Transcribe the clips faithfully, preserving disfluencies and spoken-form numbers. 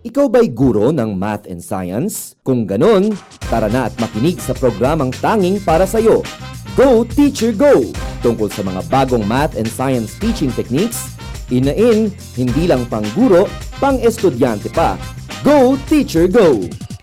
Ikaw ba'y guro ng math and science? Kung ganon, tara na at makinig sa programang tanging para sa'yo. Go Teacher Go! Tungkol sa mga bagong math and science teaching techniques, in-in, hindi lang pang guro, pang estudyante pa. Go Teacher Go!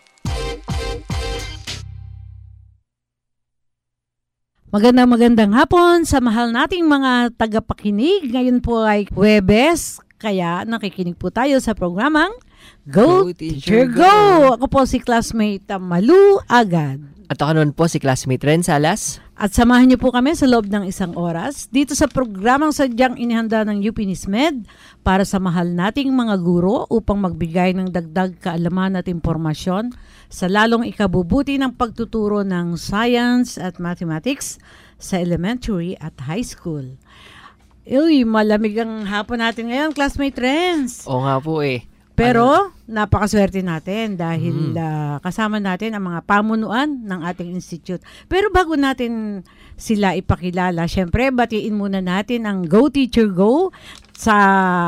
Magandang magandang hapon sa mahal nating mga tagapakinig. Ngayon po ay Huwebes, kaya nakikinig po tayo sa programang Go, Go Teacher Go! Go! Ako po si classmate Malu Agad. At ako naman po si classmate Ren Salas. At samahan niyo po kami sa loob ng isang oras dito sa programang sadyang inihanda ng U P Nismed para sa mahal nating mga guro upang magbigay ng dagdag kaalaman at impormasyon sa lalong ikabubuti ng pagtuturo ng science at mathematics sa elementary at high school. Uy, malamig ang hapon natin ngayon, classmate Renz. Oo nga po eh. Pero ano? Napakaswerte natin dahil mm. uh, kasama natin ang mga pamunuan ng ating institute. Pero bago natin sila ipakilala, syempre batiin muna natin ang Go Teacher Go sa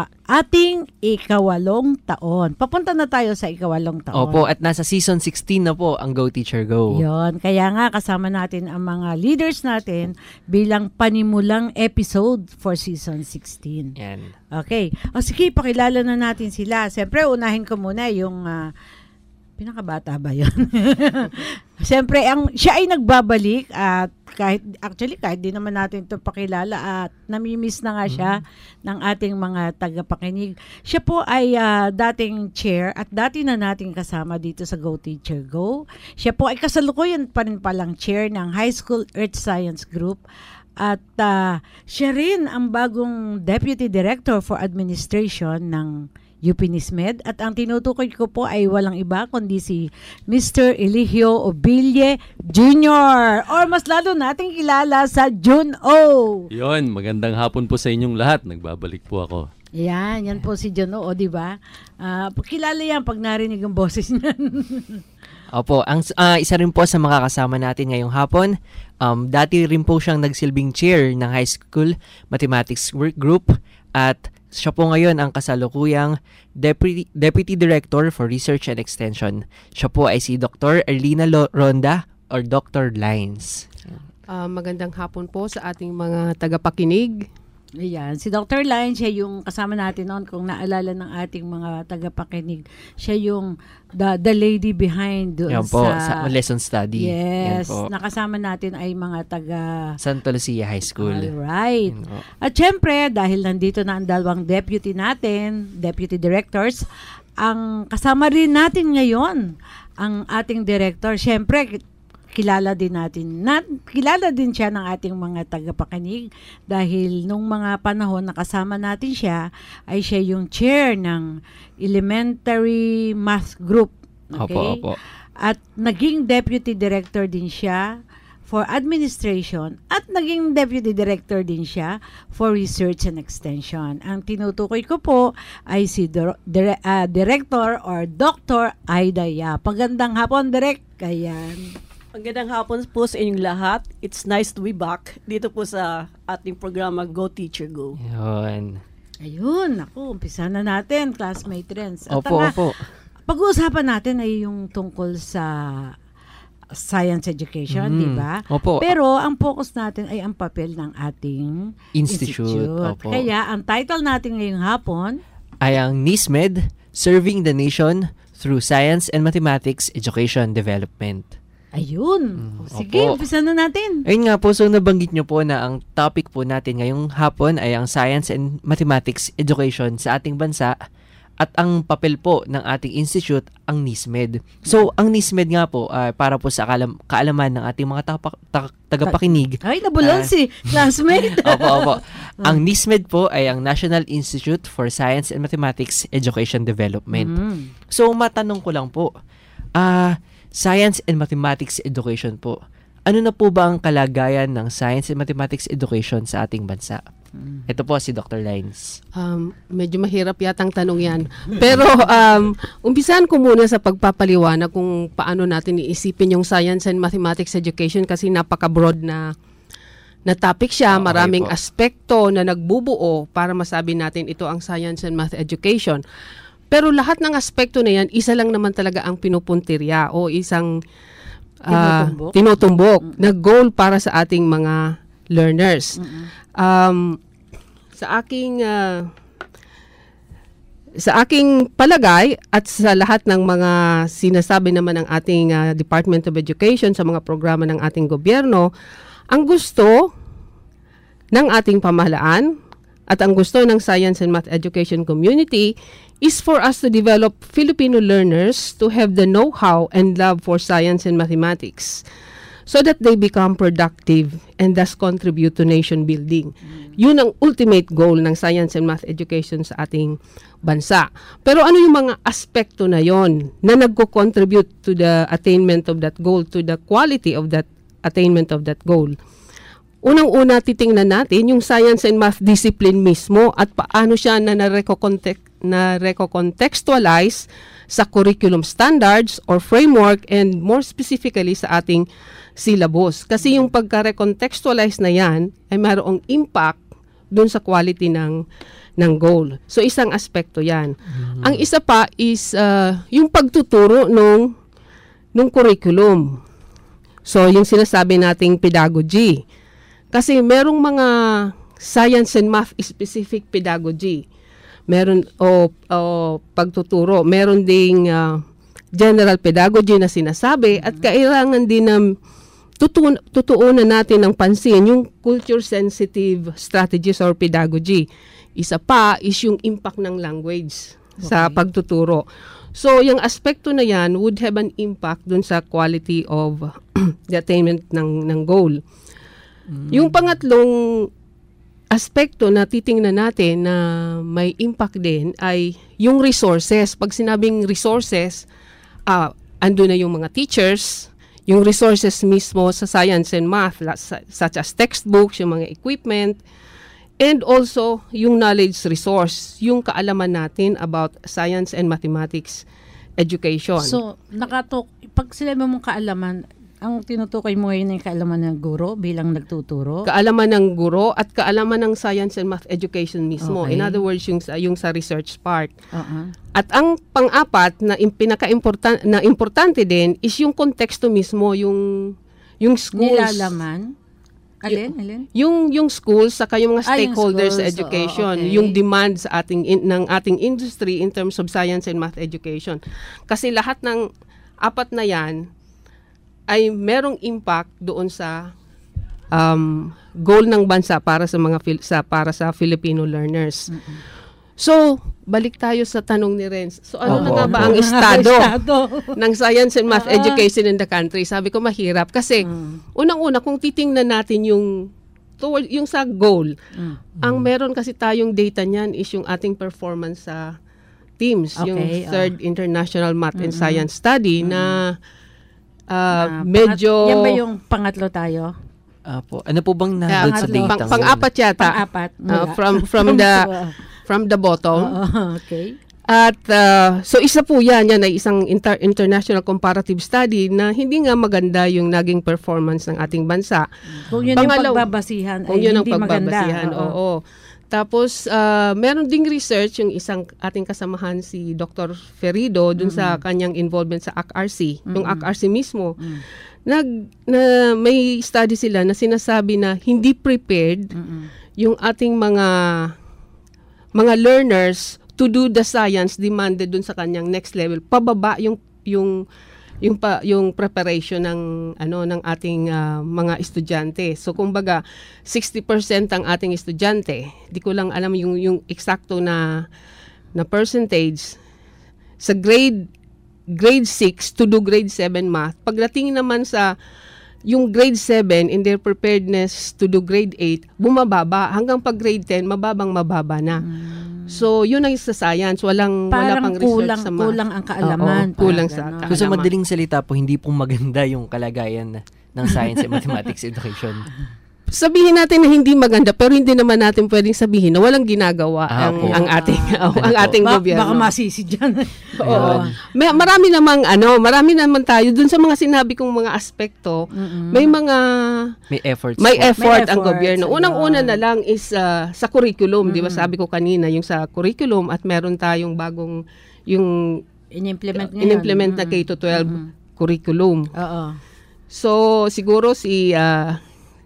ating ikawalong taon. Papunta na tayo sa ikawalong taon. Opo, at nasa season sixteen na po ang Go Teacher Go. Yon, kaya nga kasama natin ang mga leaders natin bilang panimulang episode for season sixteen. Yan. Okay. O sige, pakilala na natin sila. Siyempre, unahin ko muna yung uh, pinakabata ba yun? Siyempre, ang, siya ay nagbabalik at kahit, actually, kahit di naman natin ito pakilala at namimiss na nga siya mm-hmm. ng ating mga tagapakinig. Siya po ay uh, dating chair at dati na nating kasama dito sa Go Teacher Go. Siya po ay kasalukuyan pa rin palang chair ng High School Earth Science Group. At uh, siya rin ang bagong Deputy Director for Administration ng U P Nismed. At ang tinutukoy ko po ay walang iba kundi si Mister Eligio Obille Junior Or mas lalo nating kilala sa Jun O. Yon, magandang hapon po sa inyong lahat. Nagbabalik po ako. Yan, yan po si Jun O, di ba? Uh, kilala yan pag narinig ang boses niyan. Opo, ang uh, isa rin po sa mga kasama natin ngayong hapon. Um, dati rin po siyang nagsilbing chair ng High School Mathematics Work Group at siya po ngayon ang kasalukuyang Deputy, Deputy Director for Research and Extension. Siya po ay si Doctor Erlina Ronda or Doctor Lines. Uh, magandang hapon po sa ating mga tagapakinig. Ayan, si Doctor Lines, siya yung kasama natin noon kung naalala ng ating mga tagapakinig. Siya yung the, the lady behind doon yan po, sa, sa lesson study. Yes, nakasama natin ay mga taga Santa Lucia High School. Alright. At syempre, dahil nandito na ang dalawang deputy natin, deputy directors, ang kasama rin natin ngayon, ang ating director, syempre, kilala din natin, na, kilala din siya ng ating mga tagapakinig dahil nung mga panahon na kasama natin siya, ay siya yung chair ng elementary math group. Okay? Opo, opo. At naging deputy director din siya for administration at naging deputy director din siya for research and extension. Ang tinutukoy ko po ay si dir- dire- uh, director or Doctor Aida Yap. Pagandang hapon, Direk. Ayan. Magandang hapon po sa inyong lahat. It's nice to be back dito po sa ating programa Go Teacher Go. Yun. Ayun, ako, umpisa na natin, classmate Renz. At opo, nga, opo. Pag-uusapan natin ay yung tungkol sa science education, mm, di ba? Opo. Pero ang focus natin ay ang papel ng ating institute. institute. Opo. Kaya ang title natin ngayong hapon ay ang Nismed, Serving the Nation Through Science and Mathematics Education Development. Ayun. Mm, Sige, opo. umpisa na natin. Ayun nga po, so nabanggit nyo po na ang topic po natin ngayong hapon ay ang Science and Mathematics Education sa ating bansa at ang papel po ng ating institute ang Nismed. So, ang Nismed nga po, uh, para po sa kaalam- kaalaman ng ating mga tapak- ta- tagapakinig. Ay, nabulol uh, si classmate. Opo, opo. Ang Nismed po ay ang National Institute for Science and Mathematics Education Development. Mm. So, matanong ko lang po, ah, uh, Science and Mathematics Education po. Ano na po ba ang kalagayan ng Science and Mathematics Education sa ating bansa? Hmm. Ito po si Doctor Lines. Um, medyo mahirap yatang tanong yan. Pero um, umpisahan ko muna sa pagpapaliwanag kung paano natin iisipin yung Science and Mathematics Education kasi napaka-broad na na topic siya. Okay, maraming po aspekto na nagbubuo para masabi natin ito ang Science and Math Education. Pero lahat ng aspekto na yan, isa lang naman talaga ang pinupuntirya o isang ah, Tinutumbok. tinutumbok na goal para sa ating mga learners. Um, sa aking ah, sa aking palagay at sa lahat ng mga sinasabi naman ng ating ah, Department of Education sa mga programa ng ating gobyerno, ang gusto ng ating pamahalaan at ang gusto ng science and math education community is for us to develop Filipino learners to have the know-how and love for science and mathematics so that they become productive and thus contribute to nation building. Yun ang ultimate goal ng science and math education sa ating bansa. Pero ano yung mga aspekto na yon na nagko-contribute to the attainment of that goal, to the quality of that attainment of that goal? Unang-una, titingnan natin yung science and math discipline mismo at paano siya na na-recontextualize na recontextualize sa curriculum standards or framework and more specifically sa ating syllabus. Kasi yung pagka-recontextualize na yan ay mayroong impact dun sa quality ng ng goal. So isang aspekto yan. Mm-hmm. Ang isa pa is uh, yung pagtuturo nung nung curriculum. So yung sinasabi nating pedagogy. Kasi merong mga science and math specific pedagogy. Meron o, o pagtuturo, meron ding uh, general pedagogy na sinasabi at kailangan din na tutu- tutuunan natin ng pansin yung culture sensitive strategies or pedagogy. Isa pa is yung impact ng language okay. sa pagtuturo. So yung aspekto na yan would have an impact dun sa quality of the attainment ng ng goal. Mm. Yung pangatlong aspekto na titingnan natin na may impact din ay yung resources. Pag sinabing resources, uh, ando na yung mga teachers, yung resources mismo sa science and math, such as textbooks, yung mga equipment, and also yung knowledge resource, yung kaalaman natin about science and mathematics education. So, nakatok, pag sinabi mong kaalaman, ang tinutukoy mo ngayon ay kaalaman ng guro bilang nagtuturo? Kaalaman ng guro at kaalaman ng science and math education mismo. Okay. In other words, yung, yung sa research part. Uh-huh. At ang pang-apat na im- pinaka-important na importante din is yung konteksto mismo, yung yung schools. Nilalaman? Alin? Alin? Yung yung schools saka yung mga Ah, yung stakeholders sa schools. education, Oo, okay. yung demand sa ating in, ng ating industry in terms of science and math education. Kasi lahat ng apat na 'yan ay merong impact doon sa um, goal ng bansa para sa mga Fil- sa para sa Filipino learners. Mm-hmm. So, balik tayo sa tanong ni Renz. So, ano Opo. na nga ba ang estado Estado. ng science and math Ah. education in the country? Sabi ko mahirap kasi Mm. unang-una kung titingnan natin yung toward yung sa goal, Mm. ang meron kasi tayong data niyan is yung ating performance sa teams, yung Okay, third International Math and Science Study na uh, Ah, medyo pangat- yan ba yung pangatlo tayo? Apo. Ano po bang Yeah, nandun sa pangatlo. data? pang, pang-apat yata Pang-apat. uh, Wala. from from the from the bottom. Oo, okay. At uh, so isa po yan, yan ay isang inter- international comparative study na hindi nga maganda yung naging performance ng ating bansa. Kung yun Pangalaw- yung pagbabasihan, Kung ay yun ang hindi maganda. pagbabasihan, Oo. oo. Tapos, uh, meron ding research yung isang ating kasamahan si Doctor Ferido dun sa kanyang involvement sa A C R C, yung A C R C mismo. Mm. Nag, na, may study sila na sinasabi na hindi prepared Mm-mm. yung ating mga mga learners to do the science demanded dun sa kanyang next level. Pababa yung yung yung pa yung preparation ng ano ng ating uh, mga estudyante. So kumbaga sixty percent ang ating estudyante. Di ko lang alam yung yung eksakto na na percentage sa grade grade six to do grade seven math. Pagdating naman sa yung grade seven in their preparedness to do grade eight, bumababa hanggang pag grade ten mababang mababa na. So, yun ang sa science. Walang, wala Parang pang research kulang, sa math. kulang ang kaalaman. Oo, kulang Parang sa ganon. So, sa Alaman. madaling salita po, hindi po maganda yung kalagayan ng science and mathematics education. Sabihin natin na hindi maganda, pero hindi naman natin pwedeng sabihin na walang ginagawa Ah, ang, opo. ang ating, Ah, ang ano ating Ba- gobyerno. baka masisi dyan. Oo. May, marami namang ano, marami naman tayo dun sa mga sinabi kong mga aspekto. May mga May efforts may po. effort May ang efforts, gobyerno. ayun. Unang-una na lang is uh, sa curriculum, 'di ba? Sabi ko kanina yung sa curriculum at meron tayong bagong yung In-implement ngayon. in-implement na Mm. K to twelve Mm. curriculum. Oo. So siguro si ah,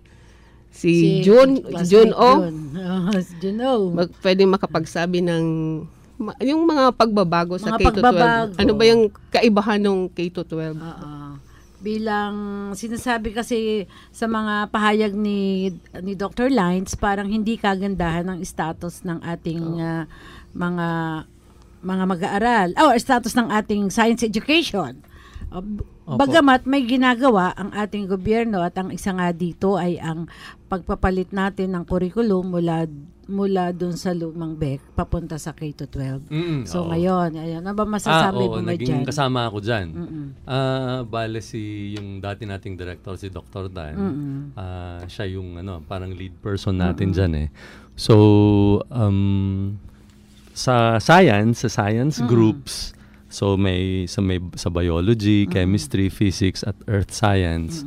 si, Si June classmate June O June. Oo, si June O. mag, pwedeng makapagsabi ng ma- yung mga pagbabago sa Mga K to twelve. pagbabago. Ano ba yung kaibahan ng K to twelve? Oo. Bilang sinasabi kasi sa mga pahayag ni ni Doctor Lines, parang hindi kagandahan ng status ng ating ah, mga mga mag-aaral or status ng ating science education. Uh, b- Opo. Bagamat may ginagawa ang ating gobyerno at ang isa nga dito ay ang pagpapalit natin ng curriculum mula mula doon sa lumang B E C papunta sa K to twelve. Mm-mm, So oo. ngayon, ayun, ano ba masasabi ah, oo, mo ba naging dyan? kasama ako dyan. Mm-mm. Ah, bale si yung dati nating director si Doctor Dan. Mm-mm. Ah, siya yung ano, parang lead person natin diyan eh. So um sa science, sa science groups, so may sa may sa biology, chemistry, physics at earth science.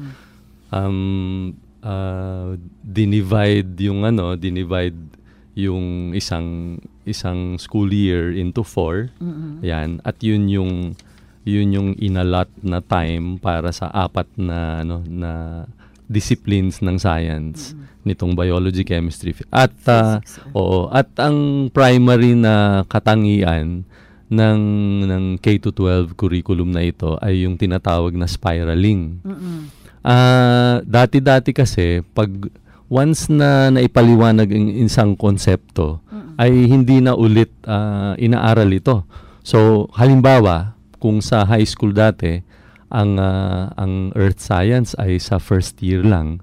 Um uh, dinivide yung ano, dinivide yung isang isang school year into four. Yan, at yun yung yun yung inalot na time para sa apat na ano na disciplines ng science nitong biology, chemistry phy- at uh, oo, at ang primary na katangian ng ng K to twelve curriculum na ito ay yung tinatawag na spiraling. Ah, dati-dati kasi pag once na naipaliwanag ang isang konsepto ay hindi na ulit ah, inaaral ito. So halimbawa, kung sa high school dati ang ah, ang earth science ay sa first year lang.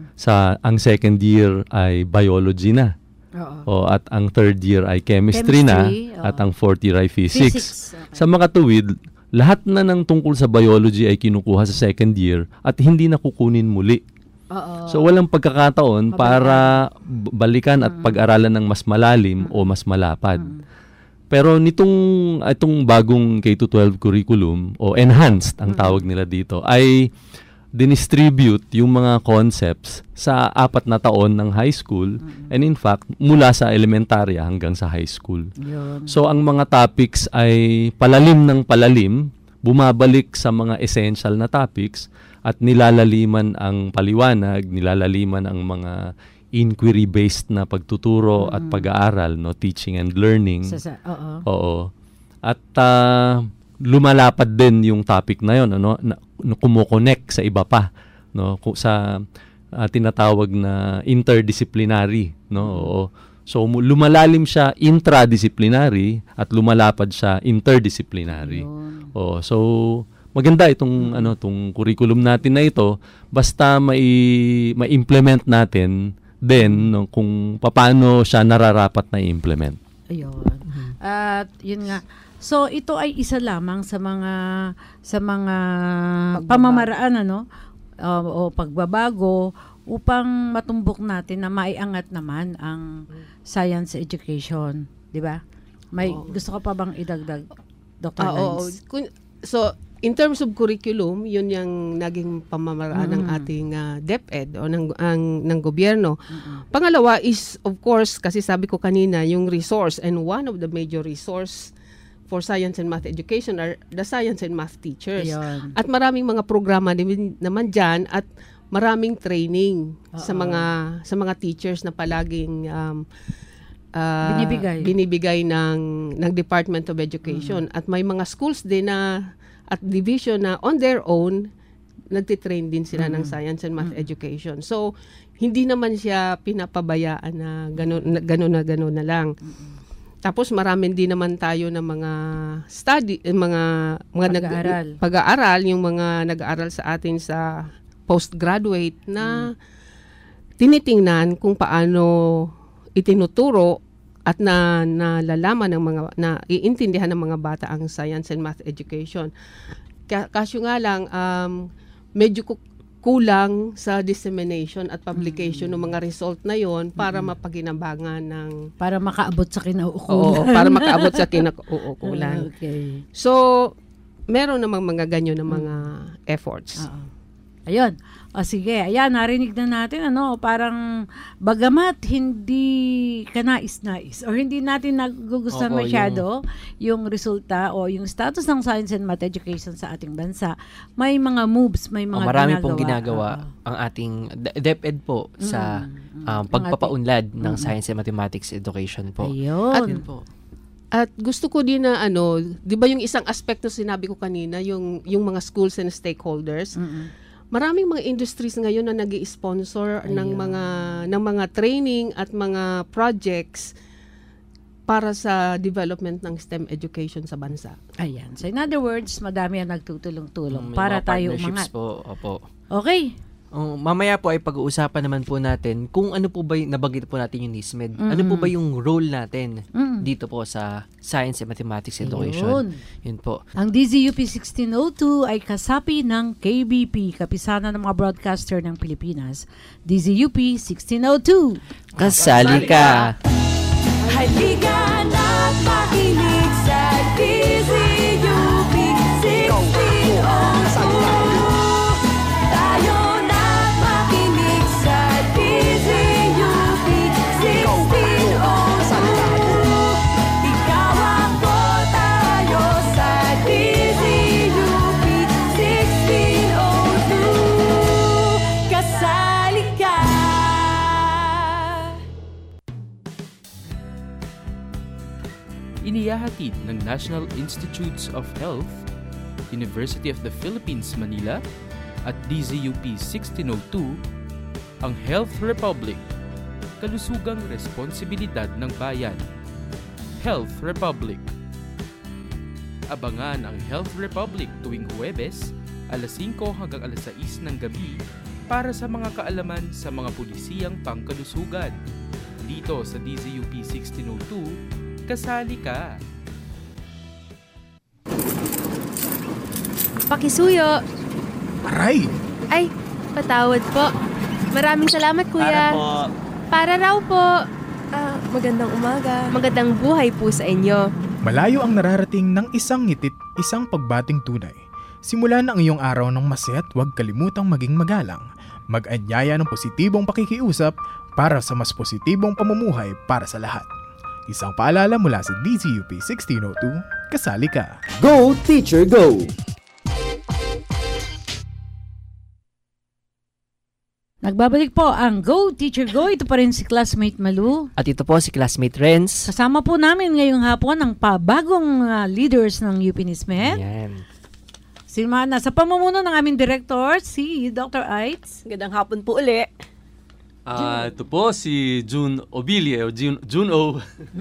Sa ang second year ay biology na. Oo. O at ang third year ay chemistry, na Chemistry, oo. at ang fourth year ay physics. Physics, okay. Sa makatuwid, lahat na ng tungkol sa biology ay kinukuha sa second year at hindi na kukunin muli. Oo. So walang pagkakataon Mabalikan. para b- balikan at pag-aralan ng mas malalim o mas malapad. Pero nitong itong bagong K to twelve curriculum o enhanced ang tawag nila dito ay dinistribute yung mga concepts sa apat na taon ng high school and in fact mula sa elementarya hanggang sa high school. Yun. So ang mga topics ay palalim ng palalim, bumabalik sa mga essential na topics at nilalaliman ang paliwanag, nilalaliman ang mga inquiry-based na pagtuturo at pag-aaral, no, teaching and learning. Sa, sa, oo. Oo. At ah, lumalapad din yung topic na yon, ano, na, na kumo-connect sa iba pa, no, ku- sa ah, tinatawag na interdisciplinary, no. Oo. So mu- lumalalim siya intradisciplinary at lumalapad siya interdisciplinary. Oo. So maganda itong ano tong curriculum natin na ito basta mai ma-implement natin din no, kung paano siya nararapat na i-implement. Ayun. At yun nga. So ito ay isa lamang sa mga sa mga pamamaraan ano uh, o pagbabago upang matumbok natin na maiangat naman ang science education, 'di ba? May Oo. gusto ka pa bang idagdag, Doctor Ah, oo. Lance? Kun- So, in terms of curriculum, yun yung naging pamamaraan ng ating ah, DepEd o ng, ang, ng gobyerno. Pangalawa is, of course, kasi sabi ko kanina, yung resource, and one of the major resource for science and math education are the science and math teachers. Ayun. At maraming mga programa din naman dyan at maraming training sa Oo. mga sa mga teachers na palaging um, ah, Binibigay. binibigay ng ng Department of Education. At may mga schools din na at division na on their own nagtitrain din sila ng science and math education. So hindi naman siya pinapabayaan na gano'n na gano'n na gano'n na lang. Tapos marami din naman tayo ng mga study, eh, mga mga nag- Pag-aaral. pag-aaral, yung mga nag-aaral sa atin sa postgraduate na tinitingnan kung paano itinuturo at na nalalaman ng mga na iintindihan ng mga bata ang science and math education. Ka- Kasyo nga lang um, medyo ku- kulang sa dissemination at publication ng mga result na yon para mapaginabangan ng Para makaabot sa kinauukulan. oo, para makaabot sa kinauukulan. Okay. So, meron namang mga ganyo na mga efforts. Oo. Ayun. O sige, ayan, narinig na natin, ano, parang bagamat hindi kanais-nais or hindi natin nagugustuhan Opo, masyado yung, yung resulta o yung status ng science and math education sa ating bansa, may mga moves, may mga Oh, marami ginagawa. pong ginagawa Oo. ang ating D- DepEd po sa Mm, mm. um, Ang pagpapaunlad ng Mm. science and mathematics education po. Ayun. Yun po. At gusto ko din na ano, 'di ba yung isang aspekto sinabi ko kanina, yung yung mga schools and stakeholders. Mm-mm. Maraming mga industries ngayon na nag-i-sponsor ng Ayun. mga ng mga training at mga projects para sa development ng STEM education sa bansa. Ayan. So in other words, madami ang nagtutulong-tulong May para mga tayo partnerships umangat. po. Opo. Okay. Oh, mamaya po ay pag-uusapan naman po natin kung ano po ba yung nabanggit po natin yung NISMED. Mm-mm. Ano po ba yung role natin Mm. dito po sa Science and Mathematics Ayun. Education. Yun po. Ang D Z U P sixteen oh two ay kasapi ng K B P, Kapisanan ng mga Broadcaster ng Pilipinas. D Z U P sixteen oh two. Kasali ka! Halika na't makinig sa D Z U P sixteen oh two. Tayo na't makinig sa D Z U P sixteen oh two. Ikaw ako, tayo sa D Z U P sixteen oh two. Kasali ka. Inihahatid ng National Institutes of Health, University of the Philippines, Manila at D Z U P sixteen oh two ang Health Republic, kalusugang responsibilidad ng bayan. Health Republic. Abangan ang Health Republic tuwing Huwebes, alas singko hanggang alas sais ng gabi para sa mga kaalaman sa mga pulisiyang pangkalusugan. Dito sa D Z U P sixteen oh two, kasali ka! Pakisuyo. Aray! Ay, patawad po. Maraming salamat, kuya. Para raw po. Ah, magandang umaga. Magandang buhay po sa inyo. Malayo ang nararating ng isang ngitit, isang pagbating tunay. Simula na ang iyong araw ng masaya at huwag kalimutang maging magalang. Mag-anyaya ng positibong pakikiusap para sa mas positibong pamumuhay para sa lahat. Isang paalala mula sa D Z U P sixteen oh two, kasali ka. Go Teacher Go! Nagbabalik po ang Go Teacher Go. Ito pa rin si Classmate Malu. At ito po si Classmate Renz. Kasama po namin ngayong hapon ang pabagong uh, leaders ng U P NISMED. Yan. Simana sa pamumuno ng aming director, si Doctor Aitz. Magandang hapon po uli. Ah, ito po si June Obilie o June, June O.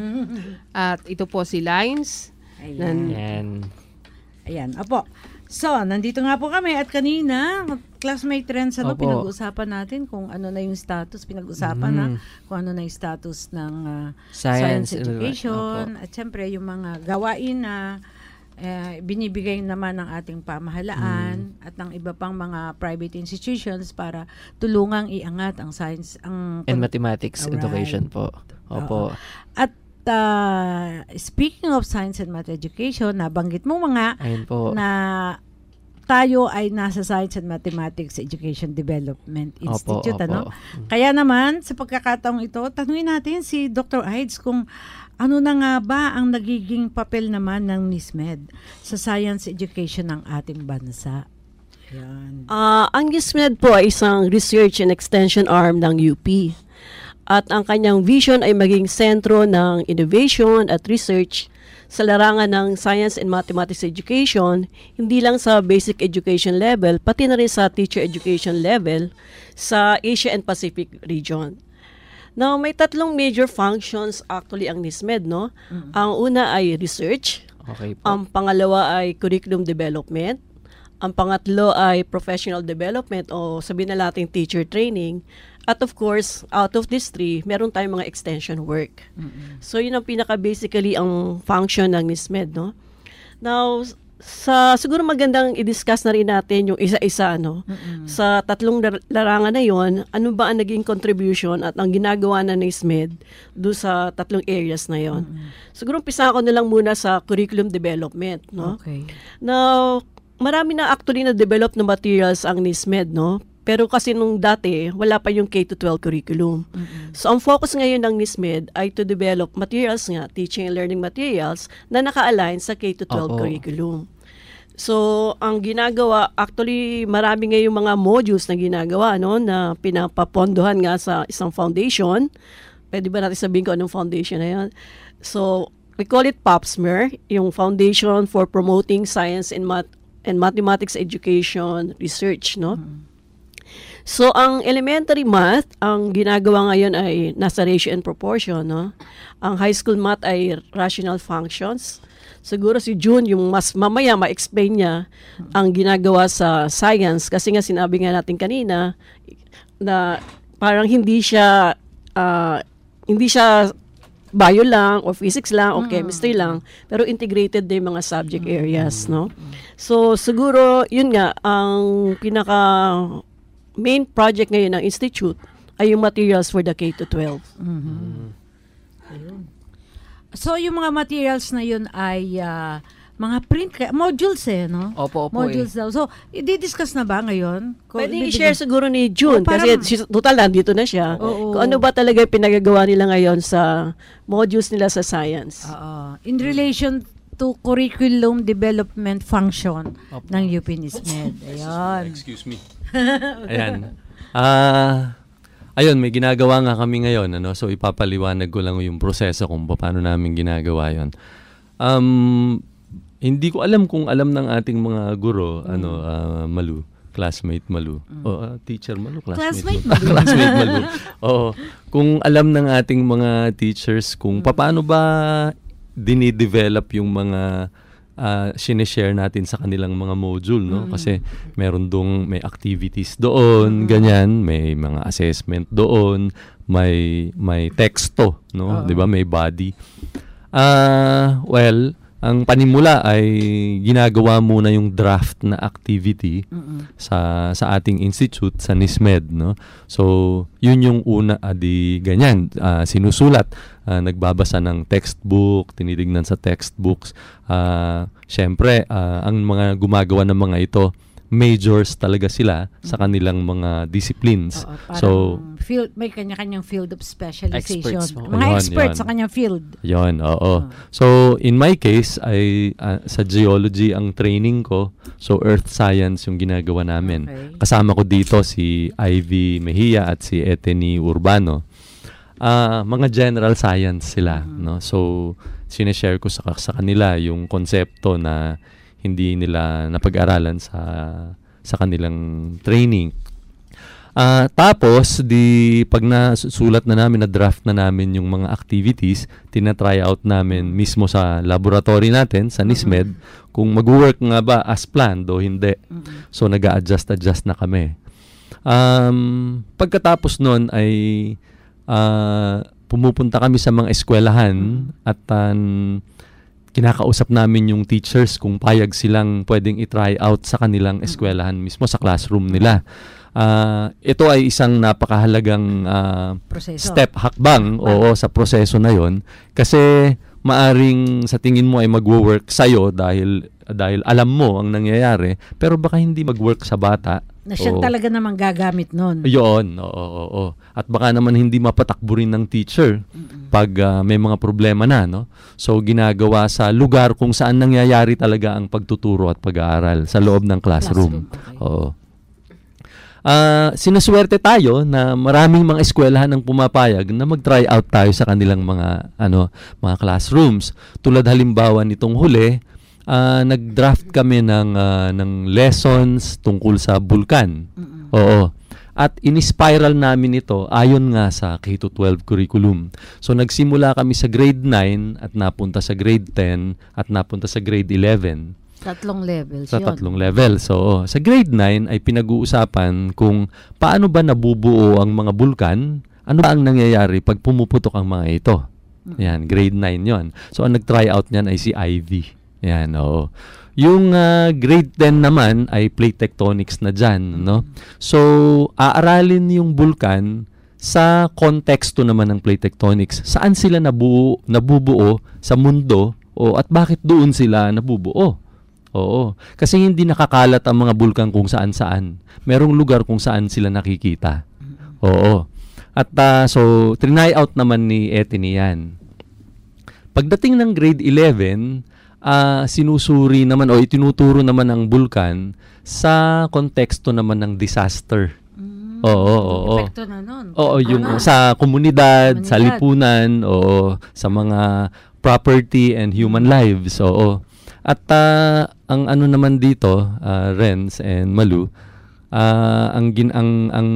At ito po si Lines. Ayan. Yan. Ayan, apo. So, nandito nga po kami at kanina, classmate Renz, ano, Opo. pinag-uusapan natin kung ano na yung status, pinag-usapan na Mm. kung ano na yung status ng uh, Science, science education. At syempre, yung mga gawain na eh, binibigay naman ng ating pamahalaan Mm. at ng iba pang mga private institutions para tulungang iangat ang science, ang And mathematics Alright. education po. Opo. At uh, speaking of science and math education, nabanggit mo mga Ayun po. na tayo ay nasa Science and Mathematics Education Development Institute. Opo, Ano? opo. Kaya naman, sa pagkakataong ito, tanungin natin si Doctor Aitz kung ano na nga ba ang nagiging papel naman ng NISMED sa science education ng ating bansa. Yan. Ah, ang NISMED po ay isang research and extension arm ng U P. At ang kanyang vision ay maging sentro ng innovation at research sa larangan ng science and mathematics education, hindi lang sa basic education level, pati na rin sa teacher education level sa Asia and Pacific region. Now, may tatlong major functions actually ang NISMED, no? Ang una ay research, Okay po. ang pangalawa ay curriculum development, ang pangatlo ay professional development o sabihin na natin teacher training, at of course, out of these three, meron tayong mga extension work. So, yun ang pinaka-basically ang function ng NISMED, no? Now, sa siguro magandang i-discuss na rin natin yung isa-isa, no? Sa tatlong lar- larangan na yon, ano ba ang naging contribution at ang ginagawa na NISMED do sa tatlong areas na yon? Siguro umpisa ko na lang muna sa curriculum development, no? Okay. Now, marami na actually na develop na materials ang NISMED, no? Pero kasi nung dati, wala pa yung K to twelve curriculum. Mm-hmm. So, ang focus ngayon ng NISMED ay to develop materials nga, teaching and learning materials, na naka-align sa K to twelve Opo. curriculum. So, ang ginagawa, actually, marami ngayong mga modules na ginagawa, no, na pinapapondohan nga sa isang foundation. Pwede ba natin sabihin ko anong foundation na yun? So, we call it POPSMER, yung Foundation for Promoting Science and Math and Mathematics Education Research, no? Mm-hmm. So, ang elementary math, ang ginagawa ngayon ay nasa ratio and proportion, no? Ang high school math ay rational functions. Siguro si June, yung mas mamaya ma-explain niya ang ginagawa sa science. Kasi nga sinabi nga natin kanina na parang hindi siya, uh, hindi siya bio lang or physics lang o chemistry lang, pero integrated din mga subject areas, no? So, siguro, yun nga, ang pinaka main project ngayon ng Institute ay yung materials for the K to twelve. Mm-hmm. Ayun. So, yung mga materials na yun ay uh, mga print, modules eh, no? Opo, opo modules eh. daw. So, i-discuss na ba ngayon? Kung Pwede ibibigay- i-share siguro ni June Oh, parang- kasi si- total nandito na siya. Oo. Kung ano ba talaga yung pinagagawa nila ngayon sa modules nila sa science. Oo. In relation to curriculum development function Opo. ng U P NISMED. Ayun. Excuse me. Ayan. Ah, ayun, may ginagawa nga kami ngayon, ano? So ipapaliwanag ko lang yung proseso kung paano namin ginagawa 'yon. Um, hindi ko alam kung alam ng ating mga guro, Mm. ano, ah, Malu, classmate Malu. O ah, teacher Malu, Classmate classmate, Malu. classmate Malu. Oo. Kung alam ng ating mga teachers kung paano ba dinidevelop yung mga uh, sinishare natin sa kanilang mga module, no? Mm. Kasi meron dong may activities doon, ganyan, may mga assessment doon, may may teksto, no? 'Di ba? May body. Ah, uh, well, ang panimula ay ginagawa muna yung draft na activity Mm-mm. sa sa ating institute sa NISMED, no. So yun yung una, adi ganyan, uh, sinusulat, uh, nagbabasa ng textbook, tinitingnan sa textbooks. Uh, syempre uh, ang mga gumagawa ng mga ito, majors talaga sila sa kanilang mga disciplines. Oo, parang So field, may kanya-kanyang field of specialization. Experts po. Mga Ayun, experts yun. sa kanyang field. yon, oo. Oh. So, in my case, ay ah, sa geology ang training ko. So, earth science yung ginagawa namin. Okay. Kasama ko dito si Ivy Mejia at si Eteni Urbano. Ah, mga general science sila, no? So, sineshare ko sa, sa kanila yung konsepto na hindi nila napag-aralan sa sa kanilang training. Ah, tapos di pag nasulat na namin, na draft na namin yung mga activities, tina-try out namin mismo sa laboratory natin sa NISMED kung mag-work nga ba as planned o hindi. So nag-a-adjust adjust na kami. Um, pagkatapos nun ay ah, pumupunta kami sa mga eskwelahan at um, kinakausap namin yung teachers kung payag silang pwedeng i-try out sa kanilang eskwelahan mismo sa classroom nila. Uh, ito ay isang napakahalagang uh, Proseso. step, hakbang, oo, sa proseso na yon, kasi maaring sa tingin mo ay magwo-work sa'yo dahil dahil alam mo ang nangyayari, pero baka hindi mag-work sa bata. Na siya Oo. talaga namang gagamit nun. Yun, oo, oo, oo. At baka naman hindi mapatakbo rin ng teacher pag ah, may mga problema na, no? So, ginagawa sa lugar kung saan nangyayari talaga ang pagtuturo at pag-aaral, sa loob ng classroom. Classroom, okay. Oo. Ah, sinaswerte tayo na maraming mga eskwelahan ang pumapayag na mag-try out tayo sa kanilang mga ano, mga classrooms. Tulad halimbawa nitong huli, ah, nag-draft kami ng ah, ng lessons tungkol sa bulkan. Oo. At in-spiral namin ito ayon nga sa K to twelve curriculum. So nagsimula kami sa grade nine at napunta sa grade ten at napunta sa grade eleven. Tatlong levels Sa yun. tatlong level. So, oh, sa grade nine ay pinag-uusapan kung paano ba nabubuo ang mga bulkan, ano ba ang nangyayari pag pumuputok ang mga ito. Yan, grade nine yon. So, ang nag-try out niyan ay si Ivy. Yan, oo. Yung ah, grade ten naman ay plate tectonics na dyan, no? So, aaralin yung bulkan sa konteksto naman ng plate tectonics. Saan sila nabuo, nabubuo sa mundo o at bakit doon sila nabubuo? Oo. Kasi hindi nakakalat ang mga bulkan kung saan-saan. Merong lugar kung saan sila nakikita. Oo. At uh, so, trinay out naman ni Ethny yan. Pagdating ng grade eleven, uh, sinusuri naman o itinuturo naman ang bulkan sa konteksto naman ng disaster. Mm, Oo, oo, oo. Epekto na nun. Oo, yung Ano? sa komunidad, Komunidad. sa lipunan, oo, sa mga property and human lives, oo. At uh, ang ano naman dito, uh, Renz and Malu, uh, ang gin ang ang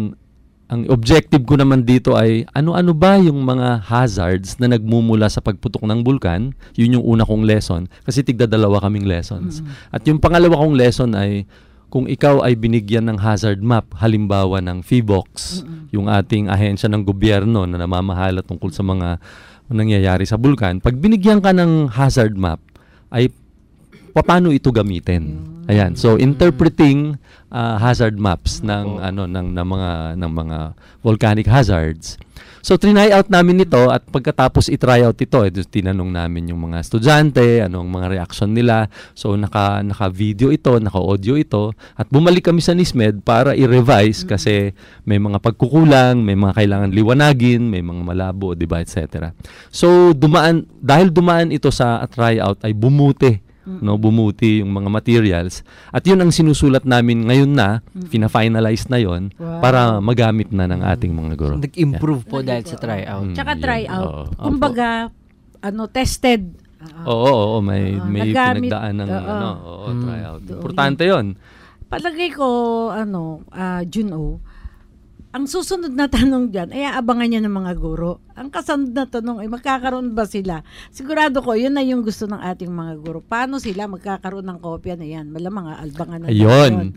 ang objective ko naman dito ay ano-ano ba yung mga hazards na nagmumula sa pagputok ng bulkan. Yun yung una kong lesson kasi tigdadalawa kaming lessons. Mm-hmm. At yung pangalawa kong lesson ay kung ikaw ay binigyan ng hazard map, halimbawa ng F I V O X, mm-hmm. yung ating ahensya ng gobyerno na namamahala tungkol sa mga nangyayari sa bulkan, pag binigyan ka ng hazard map, ay paano ito gamitin? Ayan. So interpreting uh, hazard maps ng ano ng ng mga ng mga volcanic hazards. So trinay out namin ito at pagkatapos i-try out ito, ito tinanong namin yung mga estudyante, anong mga reaction nila. So naka naka-video ito, naka-audio ito at bumalik kami sa NISMED para i-revise kasi may mga pagkukulang, may mga kailangan liwanagin, may mga malabo, 'di ba, et cetera. So dumaan dahil dumaan ito sa try out ay bumuti no bumuti yung mga materials at yun ang sinusulat namin ngayon na fina-finalize na yon Wow. para magamit na ng ating mga guro. Nag-improve po dahil sa tryout. Mm, Tsaka yun. try out. Oo. Kumbaga, ano, tested. Oo, oo, oo, may Oo, may nagamit. pinagdaan ng Oo. ano, oo, Mm. tryout. Doon. Importante 'yon. Palagay ko, ano, uh, Juno, ang susunod na tanong dyan ay aabangan niya ng mga guro. Ang kasunod na tanong ay magkakaroon ba sila? Sigurado ko, yun na yung gusto ng ating mga guro. Paano sila magkakaroon ng kopya na yan? Malamang aabangan na Ayun.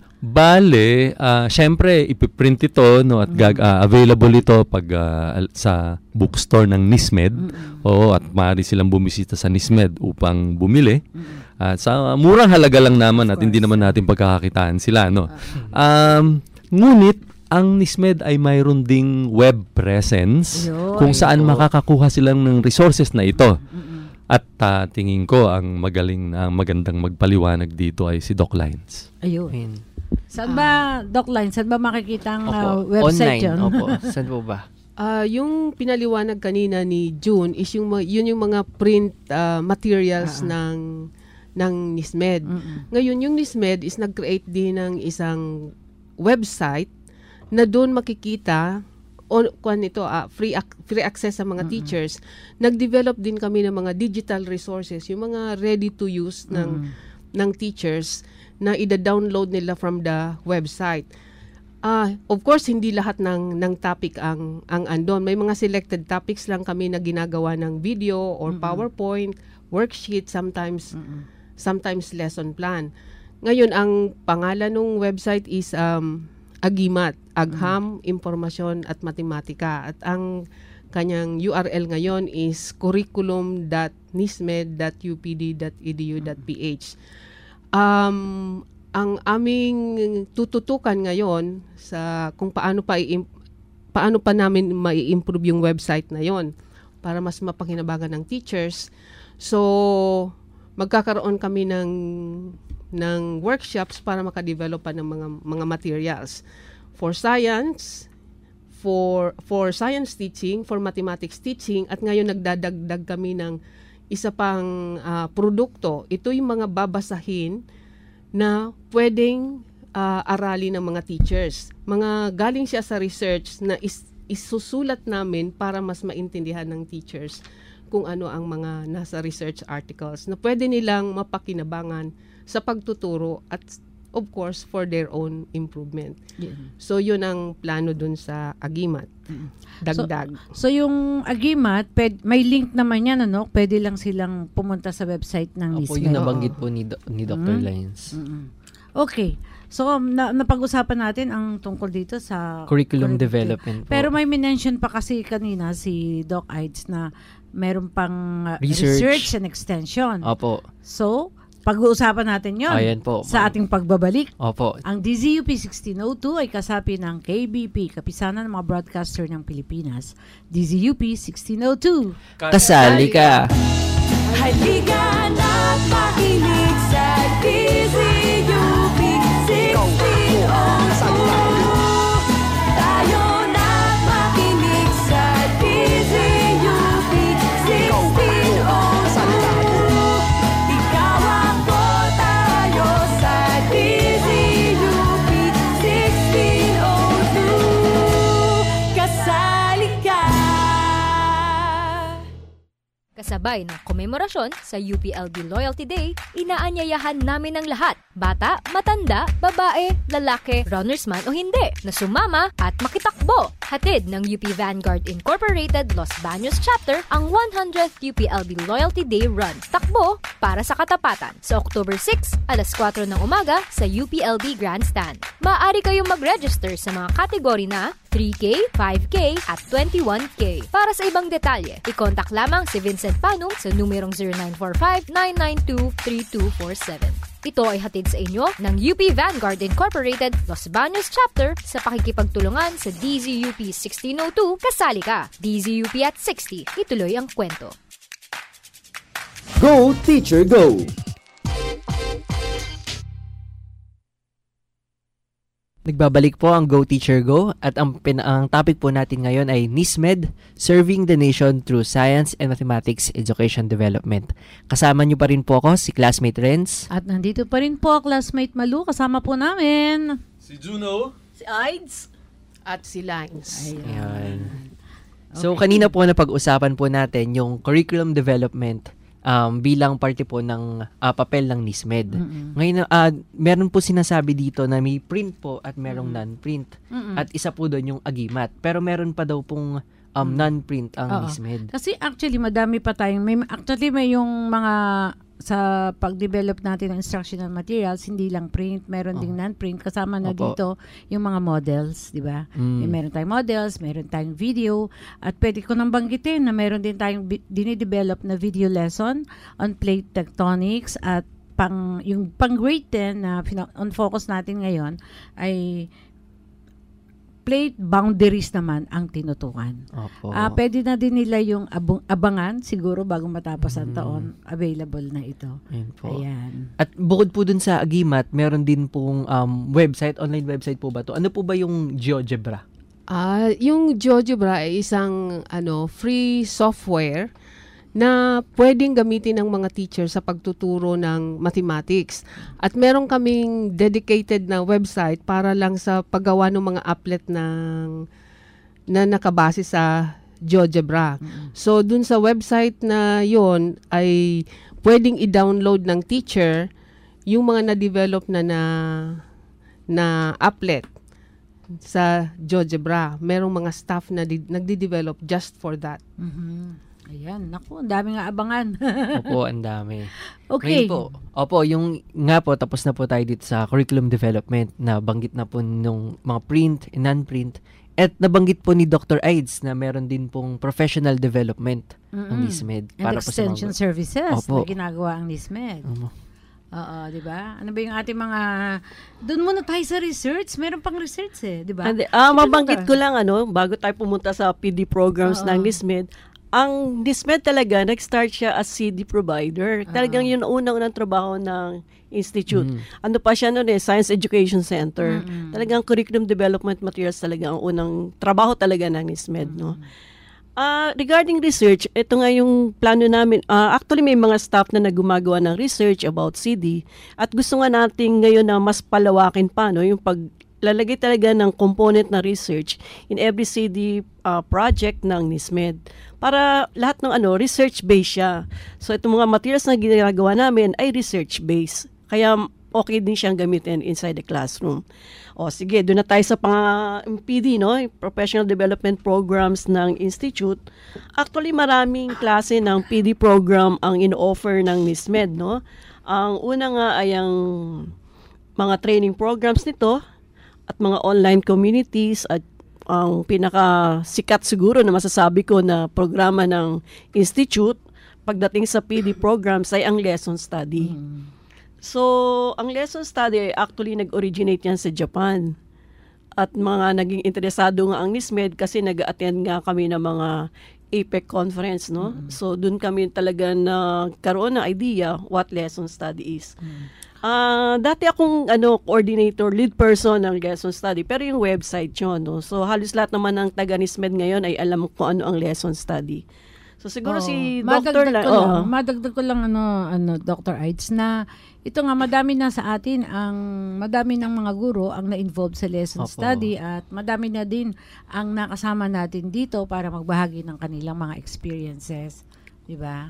Bale, uh, syempre ipiprint ito no at gag, uh, available ito pag uh, sa bookstore ng NISMED. Mm-mm. Oo, at maaari silang bumisita sa NISMED upang bumili. At sa uh, murang halaga lang naman at hindi naman natin pagkakakitaan sila, no. Um, ngunit ang NISMED ay mayroon ding web presence Ayun. kung saan Ayun. makakakuha silang ng resources na ito. Mm-mm. At uh, tingin ko ang magaling ang magandang magpaliwanag dito ay si Doc Lines. Ayun. Ayun. Saan ba, Doc Line, saan ba makikita ang uh, Opo. website Online. yun? Opo. Saan po ba? Ah, yung pinaliwanag kanina ni June is yung ma- yun yung mga print ah, materials Ah, ah. ng ng NISMED. Mm-mm. Ngayon yung NISMED is nag-create din ng isang website na doon makikita on kuan ito ah, free ac- free access sa mga Mm-mm. teachers. Nag-develop din kami ng mga digital resources, yung mga ready to use ng Mm. ng teachers na ida-download nila from the website. Ah, of course hindi lahat ng ng topic ang ang andon. May mga selected topics lang kami na ginagawa ng video or Mm-mm. PowerPoint, worksheet, sometimes Mm-mm. sometimes lesson plan. Ngayon ang pangalan ng website is um Agimat, Agham Impormasyon at Matematika, at ang kanyang U R L ngayon is curriculum dot nismed dot u p d dot e d u dot p h. Um ang aming tututukan ngayon sa kung paano pa i- paano pa namin mai-improve yung website na yon para mas mapakinabangan ng teachers. So magkakaroon kami ng ng workshops para makadevelop pa ng mga mga materials for science, for for science teaching, for mathematics teaching, at ngayon nagdadagdag kami ng isa pang ah, produkto. Ito yung mga babasahin na pwedeng ah, aralin ng mga teachers. Mga galing siya sa research na is, isusulat namin para mas maintindihan ng teachers kung ano ang mga nasa research articles na pwede nilang mapakinabangan sa pagtuturo at of course for their own improvement. Yun. So yun ang plano dun sa Agimat. Dagdag. So yung Agimat, ped, may link naman yan, ano? Pwede lang silang pumunta sa website ng Opo, NISMED. yung nabanggit po ni, Do- ni Doctor Mm. Lines. Mm-mm. Okay. So, na, napag-usapan natin ang tungkol dito sa Curriculum curriculum. development po. Pero may minention pa kasi kanina si Doc Ides na meron pang uh, Research. research and extension. Opo. So, pag-uusapan natin yon Ayan po. sa ating pagbabalik. Opo. Ang D Z U P sixteen oh two ay kasapi ng K B P, Kapisanan ng mga Broadcaster ng Pilipinas. D Z U P sixteen oh two. Kasali ka. Halika na't makinig sa D kasabay ng komemorasyon sa U P L B Loyalty Day, inaanyayahan namin ang lahat, bata, matanda, babae, lalaki, runners man o hindi, na sumama at makitakbo. Hatid ng U P Vanguard Incorporated Los Baños Chapter ang one hundredth U P L B Loyalty Day Run. Takbo para sa katapatan sa October six, alas kwatro ng umaga sa U P L B Grandstand. Maaari kayong mag-register sa mga kategory na three K, five K at twenty-one K. Para sa ibang detalye, i-contact lamang si Vincent Panung sa numerong zero nine four five, nine nine two, three two four seven. Ito ay hatid sa inyo ng U P Vanguard Incorporated Los Baños Chapter sa pakikipagtulungan sa D Z U P sixteen oh two. Kasali ka! D Z U P at sixty. Ituloy ang kwento. Go Teacher Go! Nagbabalik po ang Go Teacher Go at ang, pin- ang topic po natin ngayon ay NISMED, Serving the Nation Through Science and Mathematics Education Development. Kasama niyo pa rin po ako, si Classmate Renz. At nandito pa rin po, Classmate Malu, kasama po namin. Si Juno. Si Aids. At si Lines. Ayan. So, kanina po napag-usapan po natin yung curriculum development um, bilang parte po ng uh, papel ng NISMED. Mm-mm. Ngayon, uh, meron po sinasabi dito na may print po at merong Mm-mm. non-print. Mm-mm. At isa po doon yung agimat. Pero meron pa daw pong um, non-print ang Oo. NISMED. Kasi actually, madami pa tayong, may, actually may yung mga, sa pag-develop natin ng instructional materials, hindi lang print, meron Oh. ding non-print. Kasama na Opo. dito yung mga models, di ba? Mm. May meron tayong models, meron tayong video, at pwede ko nang banggitin na meron din tayong bi- dinidevelop na video lesson on plate tectonics at pang, yung pang grade ten na pina- on focus natin ngayon ay plate boundaries naman ang tinutukan. Opo. Ah, pwede na din nila yung abong, abangan siguro bago matapos ang Mm. taon, available na ito. Ayun po. Ayan. At bukod po dun sa agimat, meron din pong um, website, online website po ba to? Ano po ba yung GeoGebra? Ah, yung GeoGebra ay isang ano free software na pwedeng gamitin ng mga teacher sa pagtuturo ng mathematics. At meron kaming dedicated na website para lang sa paggawa ng mga applet ng na nakabase sa GeoGebra. Mm-hmm. So dun sa website na yon ay pwedeng i-download ng teacher yung mga na-develop na na, na applet sa GeoGebra. Merong mga staff na di- nagde-develop just for that. Mhm. Ayan, naku, ang dami nga abangan. Opo, ang dami. Okay. Ngayon po, opo, yung nga po, tapos na po tayo dito sa curriculum development na banggit na po nung mga print and non-print. At nabanggit po ni Doctor Aids na meron din pong professional development ng Mm-mm. NISMED. And extension sa mga, services Opo. na ginagawa ang NISMED. Opo. Oo, di ba? Ano ba yung ating mga... Doon muna tayo sa research. Meron pang research eh, di ba? Ande, ah, mabanggit ko lang ano, bago tayo pumunta sa P D programs Oo. ng NISMED, ang NISMED talaga, nag-start siya as C D provider. Talagang yun ang unang-unang trabaho ng institute. Mm. Ano pa siya noon eh, Science Education Center. Mm-mm. Talagang curriculum development materials talaga ang unang trabaho talaga ng NISMED, no? Ah, regarding research, ito nga yung plano namin. Ah, actually, may mga staff na nagumagawa ng research about C D at gusto nga natin ngayon na mas palawakin pa, no, yung paglalagay talaga ng component na research in every C D ah, project ng NISMED para lahat ng ano, research-based siya. So, itong mga materials na ginagawa namin ay research-based. Kaya okay din siyang gamitin inside the classroom. O sige, doon na tayo sa pang P D, no? Professional Development Programs ng Institute. Actually, maraming klase ng P D program ang in-offer ng NISMED, no? Ang una nga ay ang mga training programs nito at mga online communities at ang pinaka-sikat siguro na masasabi ko na programa ng Institute pagdating sa P D programs ay ang lesson study. Mm. So, ang lesson study ay actually nag-originate yan sa Japan. At mga naging interesado nga ang NISMED kasi nag-attend nga kami ng mga A P E C conference, no? Mm-hmm. So, dun kami talaga nagkaroon ng idea what lesson study is. Mm-hmm. Ah, dati akong ano coordinator, lead person ng lesson study, pero yung website yun, no? So, halos lahat naman ng taga-NISMED ngayon ay alam kung ano ang lesson study. So siguro Oo. si Madagdag Doctor lang, ko lang, oo. madagdag ko lang ano ano Doctor Aids na ito nga madami na sa atin ang madami ng mga guro ang na-involve sa lesson Opo. study at madami na din ang nakasama natin dito para magbahagi ng kanilang mga experiences, di ba?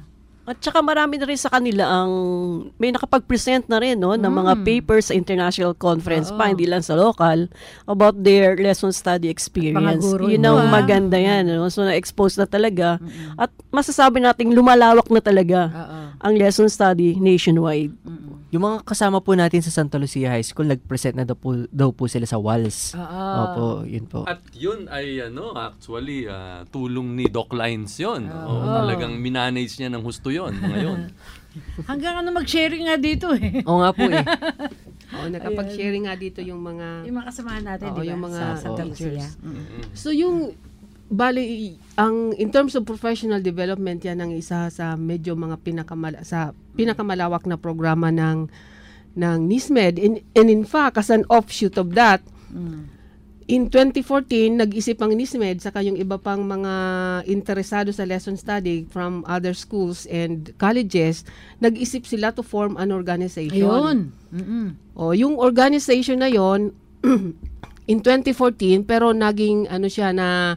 At saka marami na rin sa kanila ang may nakapag-present na rin no, ng mga Mm. papers sa international conference Oo. pa, hindi lang sa local, about their lesson study experience. Mga guro Yun ito, ang ah. maganda yan. No? So, na-expose na talaga. Mm-mm. At masasabi nating lumalawak na talaga Oo. ang lesson study nationwide. Mm-mm. Yung mga kasama po natin sa Santa Lucia High School, nag-present na daw po, daw po sila sa W A L S. Oo. Opo, yun po. At yun ay ano, actually ah, tulong ni Doc Lines yun. Oo. Oo, talagang minanage niya ng husto yun ngayon. Hanggang ano mag-sharing nga dito eh. Oo nga po eh. Oo, nakapag-sharing nga dito yung mga... Yung mga kasamahan natin, Oo, di ba? yung mga sa Santa teachers. Lucia. Mm. So yung bali ang in terms of professional development yan ang isa sa medyo mga pinakamala sa pinakamalawak na programa ng ng NISMED in, and in fact as an offshoot of that Mm. in twenty fourteen nag-isip ang NISMED saka yung iba pang mga interesado sa lesson study from other schools and colleges, nag-isip sila to form an organization. Ayun. Mm-mm. O yung organization na yon in twenty fourteen pero naging ano siya na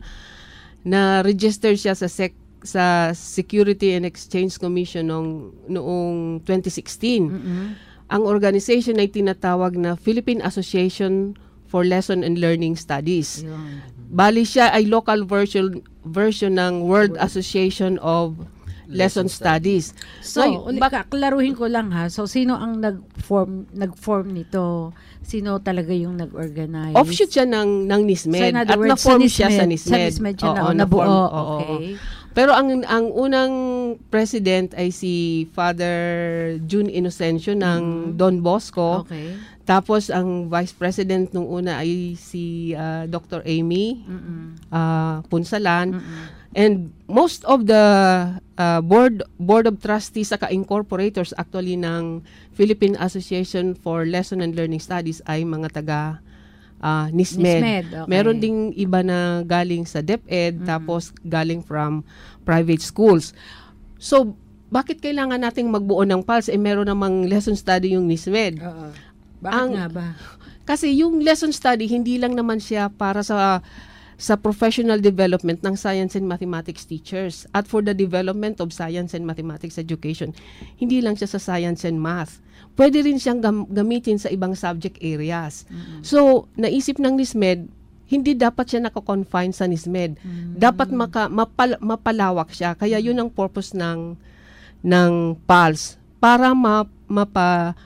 na register siya sa sec sa Security and Exchange Commission noong noong twenty sixteen. Mm-mm. Ang organization ay tinatawag na Philippine Association for Lesson and Learning Studies. Ayun. Bali siya ay local version version ng World Association of Lesson Studies. So, Ngayon, uli, bak- klaruhin ko lang ha. So, sino ang nag-form nag-form nito? Sino talaga yung nag-organize? offshoot siya ng ng So, NISMED in at other words, na-form sa siya sa NISMED. NISMED. Sa NISMED siya na, Oo, nabuo. na-form, oo. Okay. Pero ang ang unang president ay si Father June Inocencio ng Don Bosco. Okay. Tapos ang vice president nung una ay si ah, Doctor Amy Mm-mm. ah, Punsalan. Mm-mm. And most of the uh, board board of trustees saka incorporators actually ng Philippine Association for Lesson and Learning Studies ay mga taga uh, NISMED. NISMED, okay. Meron ding iba na galing sa DepEd tapos galing from private schools. So bakit kailangan nating magbuo ng P A L S? Eh meron namang lesson study yung NISMED. Oo. Bakit Ang- nga ba? Kasi yung lesson study hindi lang naman siya para sa sa professional development ng science and mathematics teachers at for the development of science and mathematics education. Hindi lang siya sa science and math. Pwede rin siyang gam- gamitin sa ibang subject areas. So, naisip ng NISMED, hindi dapat siya nakakonfine sa NISMED. Dapat maka, mapal- mapalawak siya. Kaya yun ang purpose ng ng P A L S para ma, mapa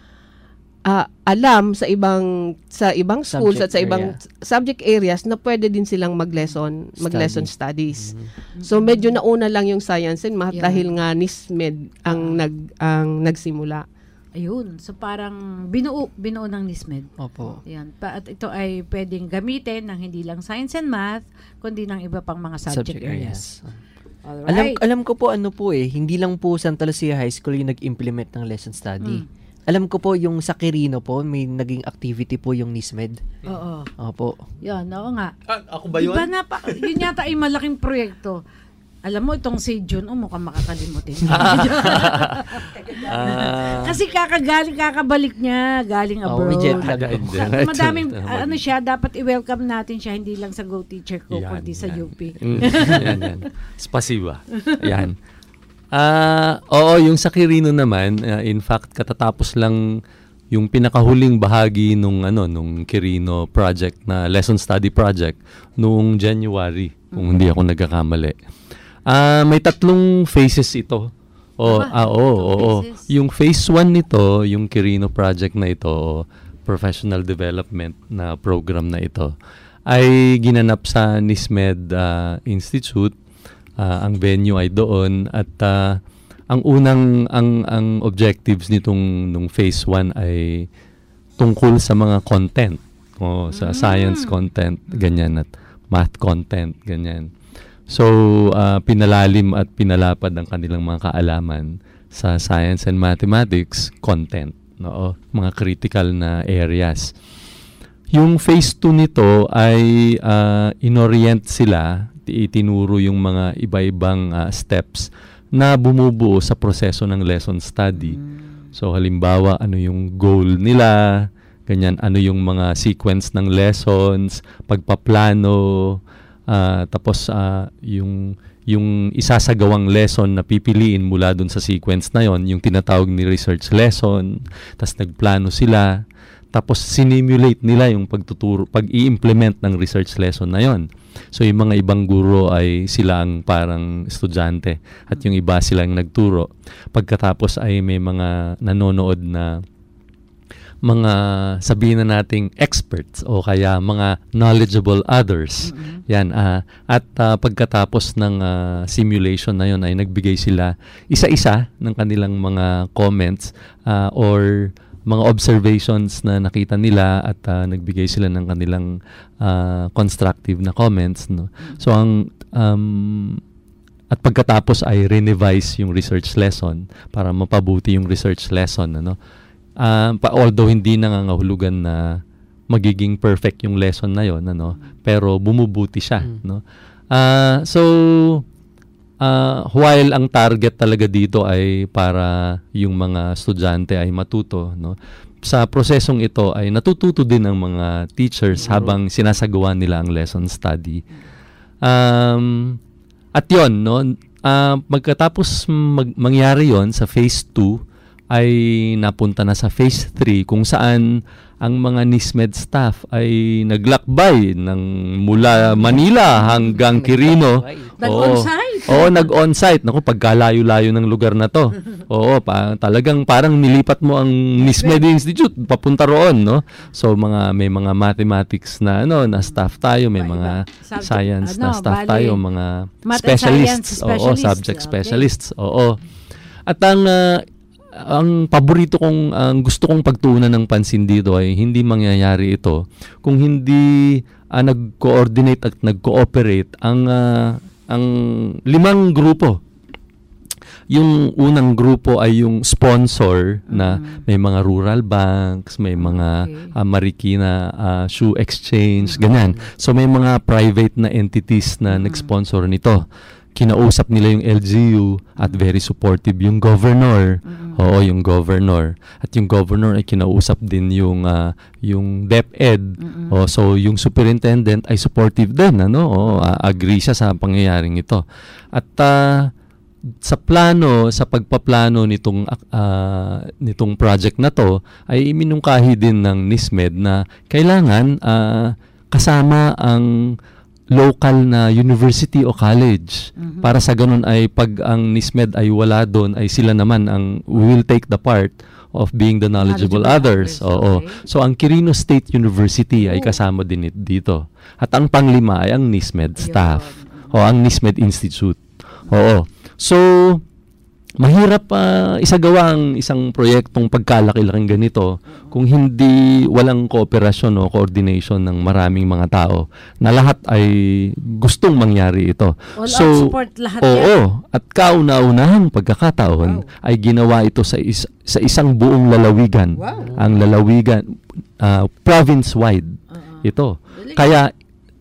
ah, alam sa ibang sa ibang schools Subject at sa ibang area. subject areas na pwede din silang mag-lesson, mag-lesson Study. studies. So medyo nauna lang yung science and math Yeah. dahil nga NISMED ang nag ang nagsimula. Ayun. So, parang binuo, binuo ng NISMED. Opo. Yan. Pa, at ito ay pwedeng gamitin ng hindi lang science and math, kundi ng iba pang mga subject, areas. Alam Alright. alam ko po ano po eh, hindi lang po Santa Lucia High School yung nag-implement ng lesson study. Mm. Alam ko po yung sa Quirino po, may naging activity po yung NISMED. Oo. Opo. Yan, oo nga. Ah, ako ba yun? Iba na pa, yun yata ay malaking proyekto. Alam mo, itong si June, oh, mukhang makakalimutin. Ah, Kasi kakagaling, kakabalik niya, galing Oh, abroad. may jet lag. Hindi. Sa- madaming, Ito, ano siya, dapat i-welcome natin siya, hindi lang sa Go Teacher ko, Yan, kundi sa yan. U P. Mm, yan, yan. Spasiba. Yan. Ah, oo, yung sa Quirino naman, ah, in fact, katatapos lang yung pinakahuling bahagi nung ano nung Quirino project na lesson study project noong January, kung hindi ako nagkakamali. Ah, may tatlong phases ito. Oh, Ah, ah, oo, oo, oo. phases. Yung phase one nito, yung Quirino project na ito, professional development na program na ito, ay ginanap sa NISMED ah, Institute. Ah, ang venue ay doon at ah, ang unang ang ang objectives nitong nung phase one ay tungkol sa mga content, o sa science content ganyan at math content ganyan. So ah, pinalalim at pinalapad ang kanilang mga kaalaman sa science and mathematics content, no, mga critical na areas. Yung phase two nito ay ah, inorient sila, itinuro yung mga iba-ibang ah, steps na bumubuo sa proseso ng lesson study. So halimbawa, ano yung goal nila, ganyan, ano yung mga sequence ng lessons, pagpaplano, ah, tapos ah, yung yung isasagawang lesson na pipiliin mula dun sa sequence na yon, yung tinatawag ni research lesson, tas nagplano sila, tapos sinimulate nila yung pagtuturo, pag-i-implement ng research lesson na yon. So yung mga ibang guro ay sila ang parang estudyante at yung iba sila ang nagturo. Pagkatapos ay may mga nanonood na mga sabihin na nating experts o kaya mga knowledgeable others. Mm-hmm. Yan. Uh, at uh, pagkatapos ng uh, simulation na yon ay nagbigay sila isa-isa ng kanilang mga comments uh, or mga observations na nakita nila at uh, nagbigay sila ng kanilang uh, constructive na comments. No? So ang um, at pagkatapos ay re-revise yung research lesson para mapabuti yung research lesson. Ano? Uh, pa, although hindi nangangahulugan na magiging perfect yung lesson na yon, ano, pero bumubuti siya. Mm. No? Uh, so, uh, while ang target talaga dito ay para yung mga estudyante ay matuto, no? Sa prosesong ito ay natututo din ang mga teachers mm. habang sinasagawa nila ang lesson study. Um, at yon, no, uh, magkatapos mag- mangyari yon sa phase two, ay napunta na sa phase three kung saan ang mga NISMED staff ay naglakbay ng mula Manila hanggang Quirino. Nag-on-site? Oo, nag-on-site. Naku, pagkalayo-layo ng lugar na to. Oo, pa, talagang parang nilipat mo ang NISMED Institute papunta roon, no? So mga may mga mathematics na ano, na staff tayo, may mga subject, science ano, na staff bali, tayo, mga specialists, oo, subject specialists. Okay. Oo. At ang uh, ang paborito kong, ang gusto kong pagtuunan ng pansin dito ay hindi mangyayari ito kung hindi uh, nag-coordinate at nag-cooperate ang uh, ang limang grupo. Yung unang grupo ay yung sponsor mm-hmm. na may mga rural banks, may mga okay. uh, Marikina uh, shoe exchange, mm-hmm. ganyan. So may mga private na entities na mm-hmm. nag-sponsor nito. Kinausap nila yung L G U at very supportive yung governor. Mm-hmm. Oo, yung governor. At yung governor ay kinausap din yung uh, yung DepEd. Mm-hmm. Oh, so yung superintendent ay supportive din, ano? Oh, uh, agree siya sa pangyayaring ito. At uh, sa plano, sa pagpaplano nitong uh, nitong project na to ay iminungkahi din ng NISMED na kailangan uh, kasama ang local na university o college. Mm-hmm. Para sa ganun ay pag ang NISMED ay wala doon ay sila naman ang will take the part of being the knowledgeable, knowledgeable others. Oo. Okay. So ang Quirino State University ay kasama din dito. At ang panglima ay ang NISMED staff o ang NISMED Institute. Oo. So mahirap uh, isagawa ang isang proyektong pagkalaki-laking ganito kung hindi walang kooperasyon o coordination ng maraming mga tao na lahat ay gustong mangyari ito. All so, support lahat oo, yan. At kauna-unahang pagkakataon wow. ay ginawa ito sa, is, sa isang buong lalawigan. Wow. Ang lalawigan, uh, province-wide uh-huh. ito. Really? Kaya,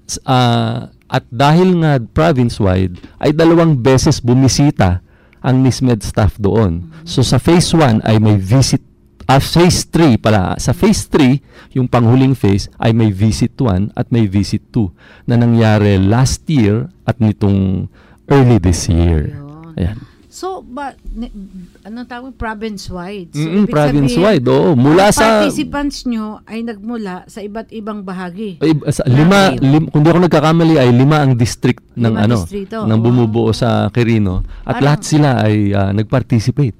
uh, at dahil nga province-wide, ay dalawang beses bumisita ang NISMED staff doon. Mm-hmm. So sa phase one ay may visit, uh, phase three pala, sa phase three, yung panghuling phase ay may visit one at may visit two na nangyari last year at nitong early this year. Ayan. So, ba, ne, anong tawag? Province-wide. So, mm-hmm, province-wide, oo. Mula sa participants nyo ay nagmula sa iba't ibang bahagi. Ay, sa, lima, lim, kung di ako nagkakamali, ay lima ang district ng lima ano, distrito. ng bumubuo wow. sa Quirino. At parang, lahat sila ay uh, nag-participate.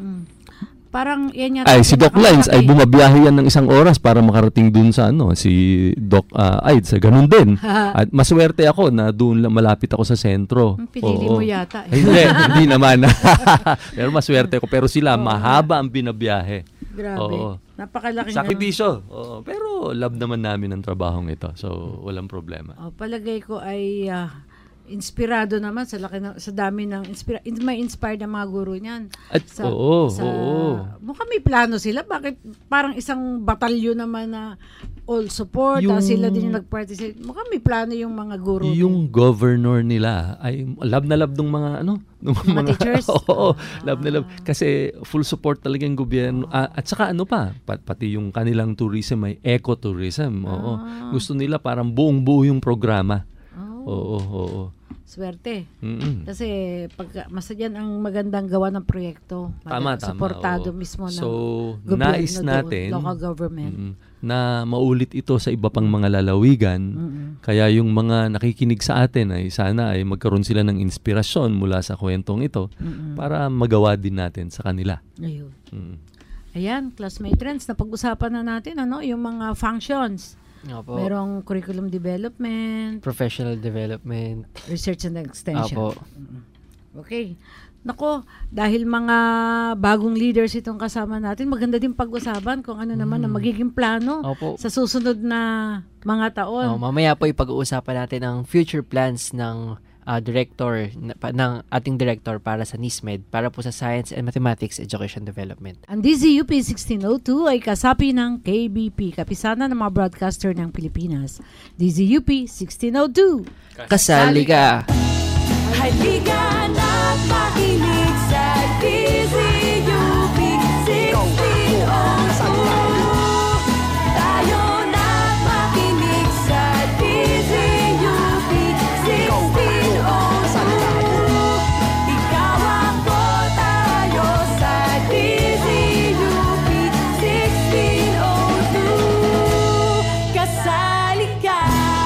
Parang yan yata. Ay, si Doc Lines ay bumabiyahe yan ng isang oras para makarating dun sa ano, si Doc uh, Aids, ganun din. At maswerte ako na doon lang malapit ako sa sentro. Pinili mo yata. Eh. Hindi, hindi naman. Pero maswerte ako. Pero sila, oh, mahaba ang binabiyahe. Grabe. Oo. Napakalaking sakripisyo. Oo. Pero love naman namin ang trabahong ito. So, walang problema. Oh, palagay ko ay uh, inspirado naman sa laki na, sa dami ng inspira may inspired ang mga guro niyan. At sa, oo, sa, oo. Mukhang may plano sila. Bakit parang isang batalyon naman na all support, yung, sila din yung nag-participate. Mukhang may plano yung mga guro. Yung din. Governor nila ay love na love ng mga ano, ng mga, mga teachers. Oo, ah. love na love kasi full support talaga yung gobyerno. Ah. Uh, at saka ano pa, pat, pati yung kanilang tourism ay ecotourism. Oo. Ah. Gusto nila parang buong-buo yung programa. Oh. Oo, oo, oo. swerte. Mm-mm. Kasi pag masadyan ang magandang gawa ng proyekto, Tama, tama. suportado oo. mismo ng So, gobyerno nais doon, natin local government. mm, na maulit ito sa iba pang mga lalawigan. Mm-mm. Kaya yung mga nakikinig sa atin ay sana ay magkaroon sila ng inspirasyon mula sa kwentong ito Mm-mm. para magawa din natin sa kanila. Ayun. Mm. Ayan, classmate trends, napag-usapan na natin ano, yung mga functions. Opo. Merong curriculum development, Professional development. research and extension. Opo. Okay. Nako, dahil mga bagong leaders itong kasama natin, maganda din pag-usapan kung ano naman ang magiging plano Opo. sa susunod na mga taon. Oh, mamaya po ipag-uusapan natin ang future plans ng ah, director na- pa- ng ating director para sa NISMED para po sa Science and Mathematics Education Development. Ang D Z U P sixteen oh two ay kasapi ng K B P, kapisanan ng mga broadcaster ng Pilipinas. D Z U P sixteen oh two. Kasali ka. Halika na't makinig sa D Z U P sixteen oh two. Tayo na't makinig sa D Z U P sixteen oh two. Ikaw ako, tayo sa D Z U P sixteen oh two. Kasali ka.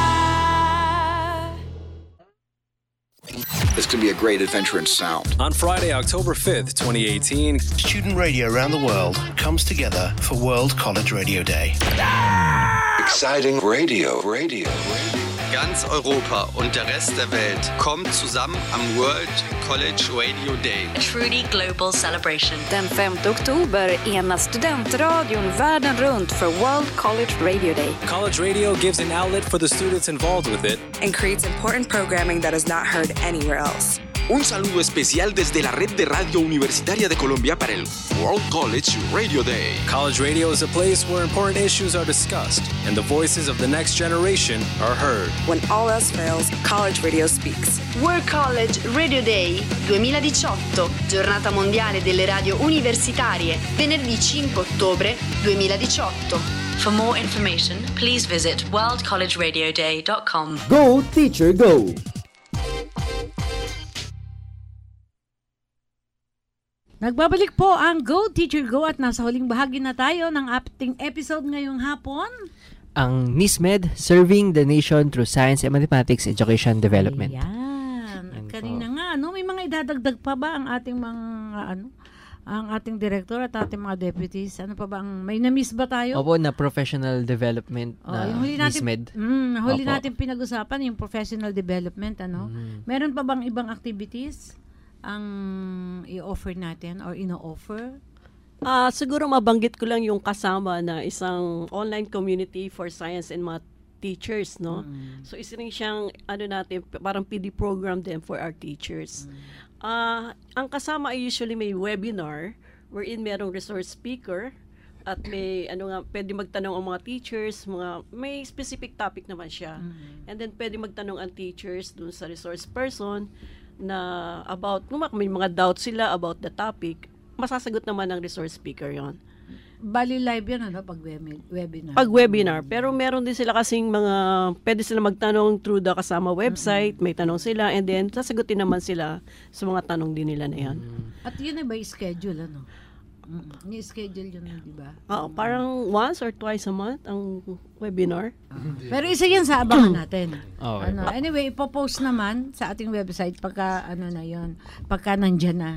This could be a great adventure in sound. On Friday, October fifth, twenty eighteen, Student radio around the world comes together for World College Radio Day. Exciting radio, radio, radio. Ganz Europa und der Rest der Welt kommt zusammen am World College Radio Day. A truly global celebration. Den femte oktober enas studentradion världen runt för World College Radio Day. College radio gives an outlet for the students involved with it and creates important programming that is not heard anywhere else. Un saludo especial desde la Red de Radio Universitaria de Colombia para el World College Radio Day. College radio is a place where important issues are discussed and the voices of the next generation are heard. When all else fails, college radio speaks. World College Radio Day duemiladiciotto, giornata mondiale delle radio universitarie, venerdì cinque ottobre duemiladiciotto. For more information, please visit world college radio day dot com. Go Teacher Go! Nagbabalik po ang Go Teacher Go at nasa huling bahagi na tayo ng ating episode ngayong hapon. Ang NISMED, Serving the Nation Through Science and Mathematics Education Development. Ayan. At kanina nga, ano, may mga idadagdag pa ba ang ating mga, ano, ang ating director at ating mga deputies? Ano pa ba ang, may na-miss ba tayo? Opo, na professional development Oh, na yung huli natin, NISMED. Mm, huli Opo. natin pinag-usapan yung professional development, ano? Mm. Meron pa bang ibang activities ang i-offer natin or ino-offer? Ah, siguro mabanggit ko lang yung kasama na isang online community for science and math teachers, no? Mm. So isa rin siyang ano natin parang P D program din for our teachers. Ah, ang kasama ay usually may webinar wherein merong resource speaker at may ano nga pwede magtanong ang mga teachers, mga may specific topic naman siya. Mm. And then pwede magtanong ang teachers dun sa resource person na about kung may mga doubts sila about the topic, masasagot naman ng resource speaker yon. Bali live yan, ano, pag web- webinar? Pag webinar. Pero meron din sila kasing mga, pwede sila magtanong through the kasama website, mm-hmm. may tanong sila, and then sasagutin naman sila sa mga tanong din nila na yan. At yun na ba yung schedule, ano? Mm-hmm. Ni-schedule yun, di ba? Oo, parang once or twice a month ang webinar. Uh-huh. Pero isa yan sa abangan natin. Okay. Ano, anyway, ipopost naman sa ating website pagka, ano na yun, pagka nandyan na.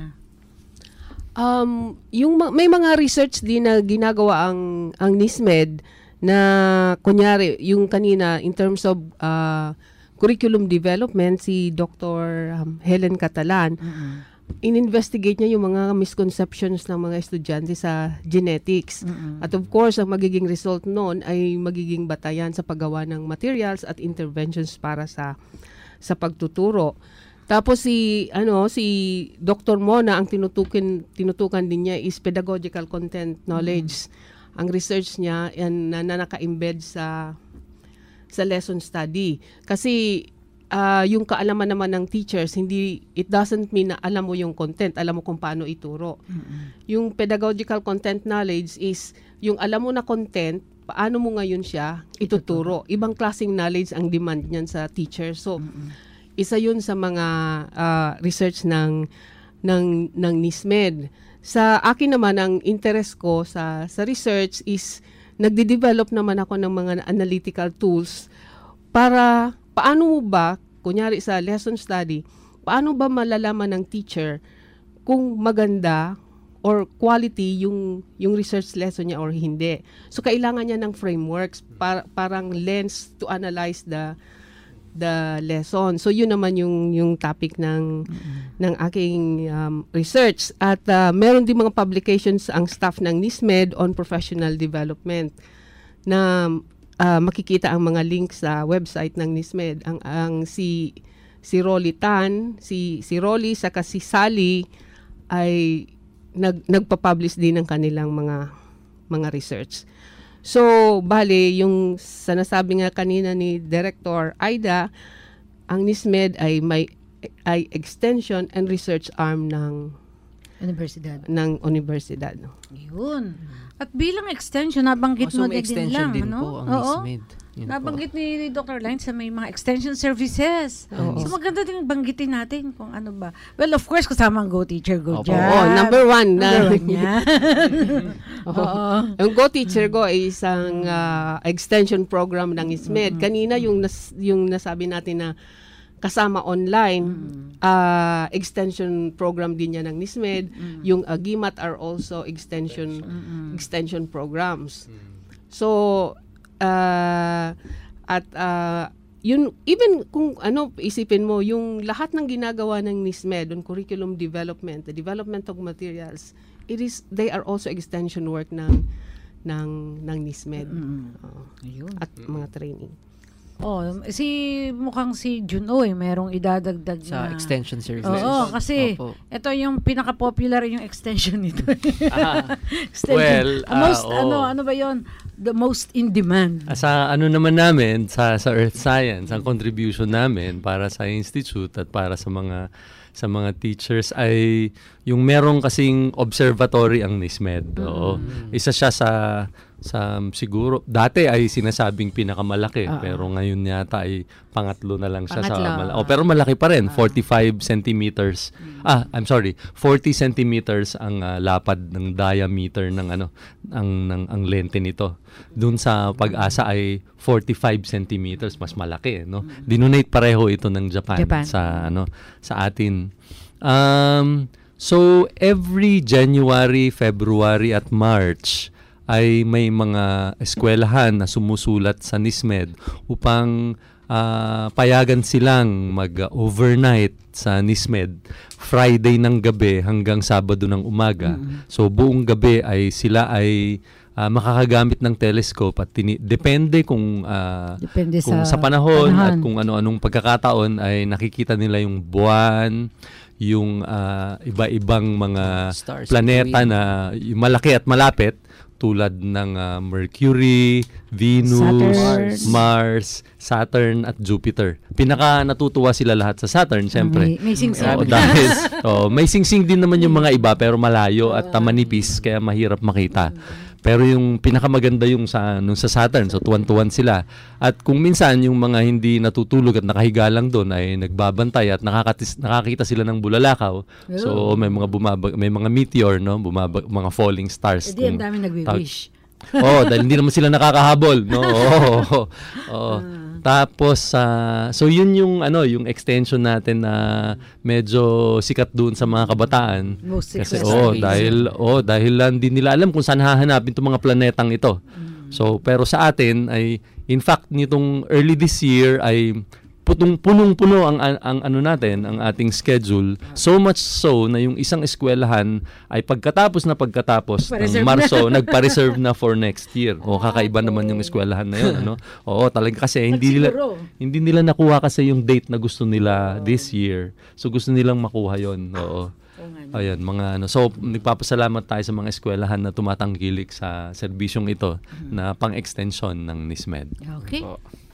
Um, yung ma- may mga research din na ginagawa ang ang NISMED na kunyari yung kanina in terms of uh, curriculum development si Doctor Um, Helen Catalan, mm-hmm. in-investigate niya yung mga misconceptions ng mga estudyante sa genetics. Mm-hmm. At of course, ang magiging result noon ay magiging batayan sa paggawa ng materials at interventions para sa sa pagtuturo. Tapos si ano si Doctor Mona ang tinutukin tinutukan din niya is pedagogical content knowledge. Mm-hmm. Ang research niya yan na, na naka-embed sa sa lesson study. Kasi uh, yung kaalaman naman ng teachers, hindi it doesn't mean na alam mo yung content, alam mo kung paano ituro. Mm-hmm. Yung pedagogical content knowledge is yung alam mo na content, paano mo ngayon siya ituturo. Ibang klaseng knowledge ang demand niyan sa teacher. So mm-hmm. isa yun sa mga ah, research ng ng ng NISMED. Sa akin naman, ang interest ko sa sa research is nagde-develop naman ako ng mga analytical tools para paano mo ba, kunyari sa lesson study, paano ba malalaman ng teacher kung maganda or quality yung yung research lesson niya or hindi. So kailangan niya ng frameworks, para, parang lens to analyze the the lesson. So yun naman yung yung topic ng mm-hmm. ng aking um, research, at uh, meron din mga publications ang staff ng NISMED on professional development na uh, makikita ang mga links sa website ng NISMED. Ang ang si si Rolly Tan, si si Rolly saka si Sally ay nag nagpa-publish din ng kanilang mga mga research. So, bale, yung sa nasabi nga kanina ni Director Aida, ang NISMED ay may ay extension and research arm ng Universidad. ng Universidad. Yun. At bilang extension, nabanggit Oh, so mo may din extension lang, din ano? po ang Oo. NISMED. Yun Nabanggit ni Doctor Lines sa may mga extension services. Oo. So maganda din banggitin natin kung ano ba. Well, of course, kasama ang Go Teacher, Go Opo. Job. Oh, number one. Number na, one yan. Oo. Ang Go Teacher Go ay isang uh, extension program ng NISMED. Kanina yung nas, yung nasabi natin na kasama online, uh, extension program din yan ng NISMED. Yung uh, GIMAT are also extension extension programs. So, uh, at uh, yun, even kung ano, isipin mo, yung lahat ng ginagawa ng NISMED on curriculum development, the development of materials, it is, they are also extension work ng ng ng NISMED. Uh, at mga training. Oh, si mukhang si Juno eh, merong idadagdag Sa na extension services. Oo, kasi Opo. ito yung pinaka-popular yung extension nito. Ah, Extension. well, Ah, most ah, oo. ano ano ba 'yon? The most in demand. Ah, Sa ano naman namin, sa, sa Earth Science, ang contribution namin para sa Institute at para sa mga sa mga teachers ay yung merong kasing observatory ang NISMED. Oo. Isa siya sa sa siguro dati ay sinasabing pinakamalaki, Oo. pero ngayon yata ay pangatlo na lang siya Pangatlo. sa mala- oh, pero malaki pa rin, forty-five centimeters. Ah, I'm sorry, forty centimeters ang ah, lapad ng diameter ng ano ang ng ang lente nito. Doon sa Pag-asa ay forty-five centimeters, mas malaki, no? Dinonate pareho ito ng Japan, Japan. sa ano sa atin. Um so every January, February at March ay may mga eskwelahan na sumusulat sa NISMED upang ah, payagan silang mag-overnight sa NISMED Friday ng gabi hanggang Sabado ng umaga. So buong gabi ay sila ay ah, makakagamit ng telescope at tini- depende kung ah, Depende kung sa sa panahon, panahon. at kung ano-anong pagkakataon ay nakikita nila yung buwan, yung ah, iba-ibang mga Stars, planeta bituin. na yung malaki at malapit tulad ng ah, Mercury, Venus, Saturn. Mars, Saturn at Jupiter. Pinaka natutuwa sila lahat sa Saturn, siyempre. May, may sing-sing. Oo, dahil oh, may sing-sing din naman yung mga iba pero malayo at uh, manipis kaya mahirap makita. Pero yung pinakamaganda yung sa nung sa Saturn, so tuwan-tuwan sila. At kung minsan yung mga hindi natutulog at nakahiga lang doon ay nagbabantay at nakakatis, nakakita sila ng bulalakaw. So may mga bumabag, may mga meteor, no, bumabag, mga falling stars. Eh di, ang kung dami nagwi-wish. oh, dahil hindi naman sila nakakahabol, no? Oo. Oh, oh. Tapos uh, so yun yung ano, yung extension natin na medyo sikat doon sa mga kabataan. Most Kasi successful. oh, dahil oh, dahil lang din nila alam kung saan hahanapin 'tong mga planetang ito. So pero sa atin ay in fact nitong early this year ay putong punong-puno ang, ang ang ano natin, ang ating schedule. So much so na yung isang eskwelahan ay pagkatapos na pagkatapos Pa-reserve ng Marso, na. nagpa-reserve na for next year. O kakaiba naman yung eskwelahan na yun, ano? Oo, talaga kasi hindi nila Nagsiguro. hindi nila nakuha kasi yung date na gusto nila this year. So gusto nilang makuha yon. Oo. Ayan, mga ano. So, nagpapasalamat tayo sa mga eskwelahan na tumatangkilik sa serbisyong ito na pang-extension ng NISMED. Okay.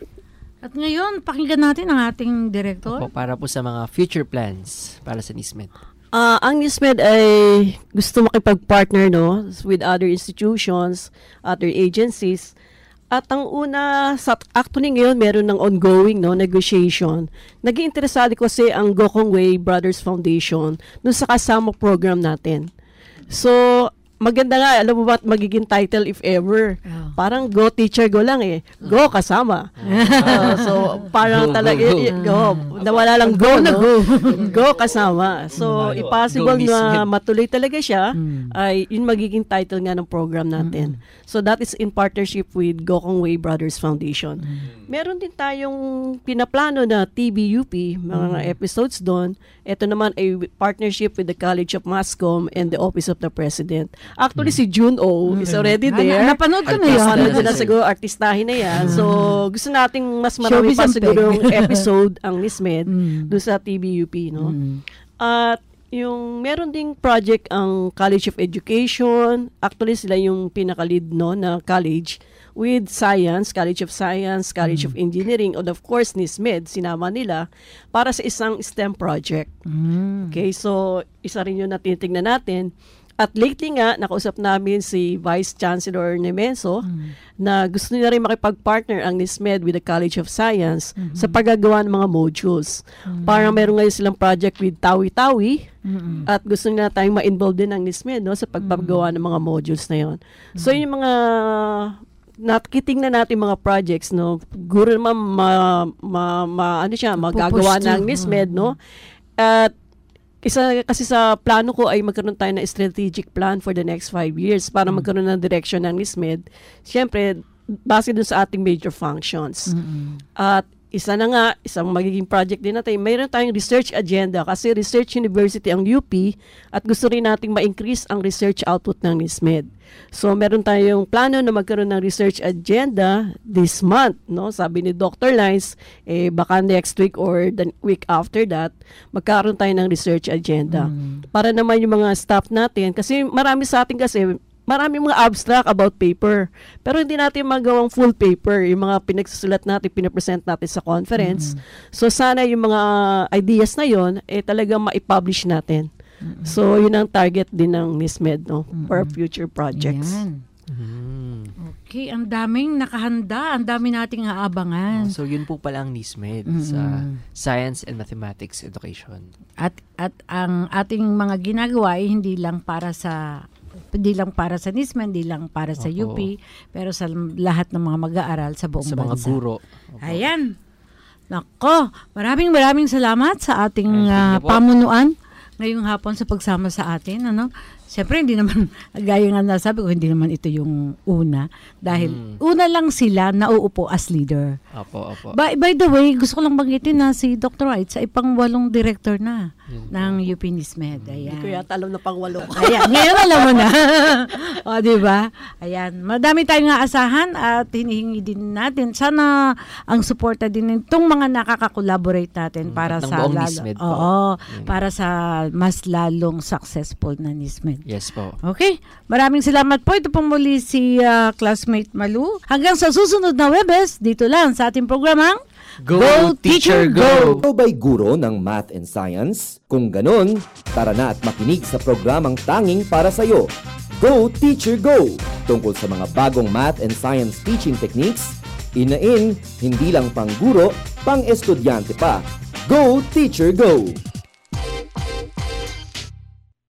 At ngayon, pakinggan natin ang ating director. Opo, para po sa mga future plans para sa NISMED. Ah, ang NISMED ay gusto makipag-partner no with other institutions, other agencies At ang una, sa actually ngayon, meron ng ongoing no, negotiation. Naging interesado kasi ang Gokong Way Brothers Foundation dun sa kasama program natin. So, maganda nga, alam mo ba magiging title if ever? Oh. Parang go teacher, go lang eh. Go kasama. uh, so, parang go, talaga, go, go. go. Nawala lang go, no? Go. Go kasama. So, go, impossible go, na matuloy talaga siya, hmm. ay yun magiging title nga ng program natin. Hmm. So, that is in partnership with Gokong Way Brothers Foundation. Hmm. Meron din tayong pinaplano na T B U P, mga hmm. episodes doon. Ito naman ay partnership with the College of Masscom and the Office of the President. Actually, mm-hmm. si June O is already there. Ah, napanood ko na yun. Napanood na siguro, artistahin na yan. So, gusto nating mas marami pa siguro episode ang NISMED mm. doon sa T B U P, no? Mm. At yung meron ding project ang College of Education. Actually, sila yung pinaka-lead, no, na college with Science, College of Science, College mm. of Engineering, and of course, NISMED, sinama nila para sa isang STEM project. Mm. Okay, so isa rin yung natitignan natin. At lately nga, nakausap namin si Vice Chancellor Nemenso mm. na gusto niya rin makipag-partner ang NISMED with the College of Science mm-hmm. sa paggagawa ng mga modules. Mm-hmm. Parang meron ngayon silang project with Tawi-Tawi mm-hmm. at gusto niya tayong ma-involve din ng NISMED, no, sa pagpapagawa mm-hmm. ng mga modules na yon. Mm-hmm. So, yung mga nakiting na natin mga projects, no, guro naman ma, ma, ma, ano siya, magagawa ng NISMED, no? At isa kasi sa plano ko ay magkaroon tayo ng strategic plan for the next five years para mm-hmm. magkaroon ng direction ng NISMED. Siyempre, base dun sa ating major functions. Mm-hmm. At isa na nga, isang magiging project din natin, mayroon tayong research agenda kasi research university ang U P at gusto rin nating ma-increase ang research output ng NISMED. So, meron tayong plano na magkaroon ng research agenda this month, no? Sabi ni Doctor Lines, eh, baka next week or the week after that, magkaroon tayo ng research agenda. Mm. Para naman yung mga staff natin, kasi marami sa atin kasi, maraming mga abstract about paper. Pero hindi natin magawang full paper. Yung mga pinagsusulat natin, pinapresent natin sa conference. Mm-hmm. So, sana yung mga ideas na yon eh talagang ma-publish natin. Mm-hmm. So, yun ang target din ng NISMED, no? Mm-hmm. For future projects. Yan. Mm-hmm. Okay, ang daming nakahanda. Ang dami nating aabangan. Oh, so, yun po pala ang NISMED mm-hmm. sa Science and Mathematics Education. At, at ang ating mga ginagawa ay hindi lang para sa hindi lang para sa NISMED, hindi lang para sa Opo. U P, pero sa lahat ng mga mag-aaral sa buong sa bansa. Sa mga guro. Opo. Ayan. Nako, maraming maraming salamat sa ating uh, pamunuan ngayong hapon sa pagsama sa atin. Ano? Siyempre, hindi naman, gaya nga nasabi ko, hindi naman ito yung una. Dahil mm. una lang sila nauupo as leader. Opo, opo. By, by the way, gusto ko lang banggitin na si Doctor Wright sa ipang-walong director na mm. ng U P NISMED. Ayan. Hindi ko yata alam na pang-walo. Ayan, ngayon alam mo na. O, diba? Ayan. Madami tayong aasahan at hinihingi din natin. Sana ang suporta din itong mga nakaka-collaborate natin mm. para at sa lalo. NISMED oo, mm. para sa mas lalong successful na NISMED. Yes po. Okay. Maraming salamat po. Ito po muli si uh, classmate Malu. Hanggang sa susunod na Webes, dito lang sa ating programang Go, Go Teacher Go! Ikaw ba'y guro ng Math and Science? Kung ganun, tara na at makinig sa programang tanging para sa'yo. Go Teacher Go! Tungkol sa mga bagong Math and Science teaching techniques, inain, hindi lang pang guro, pang estudyante pa. Go Teacher Go!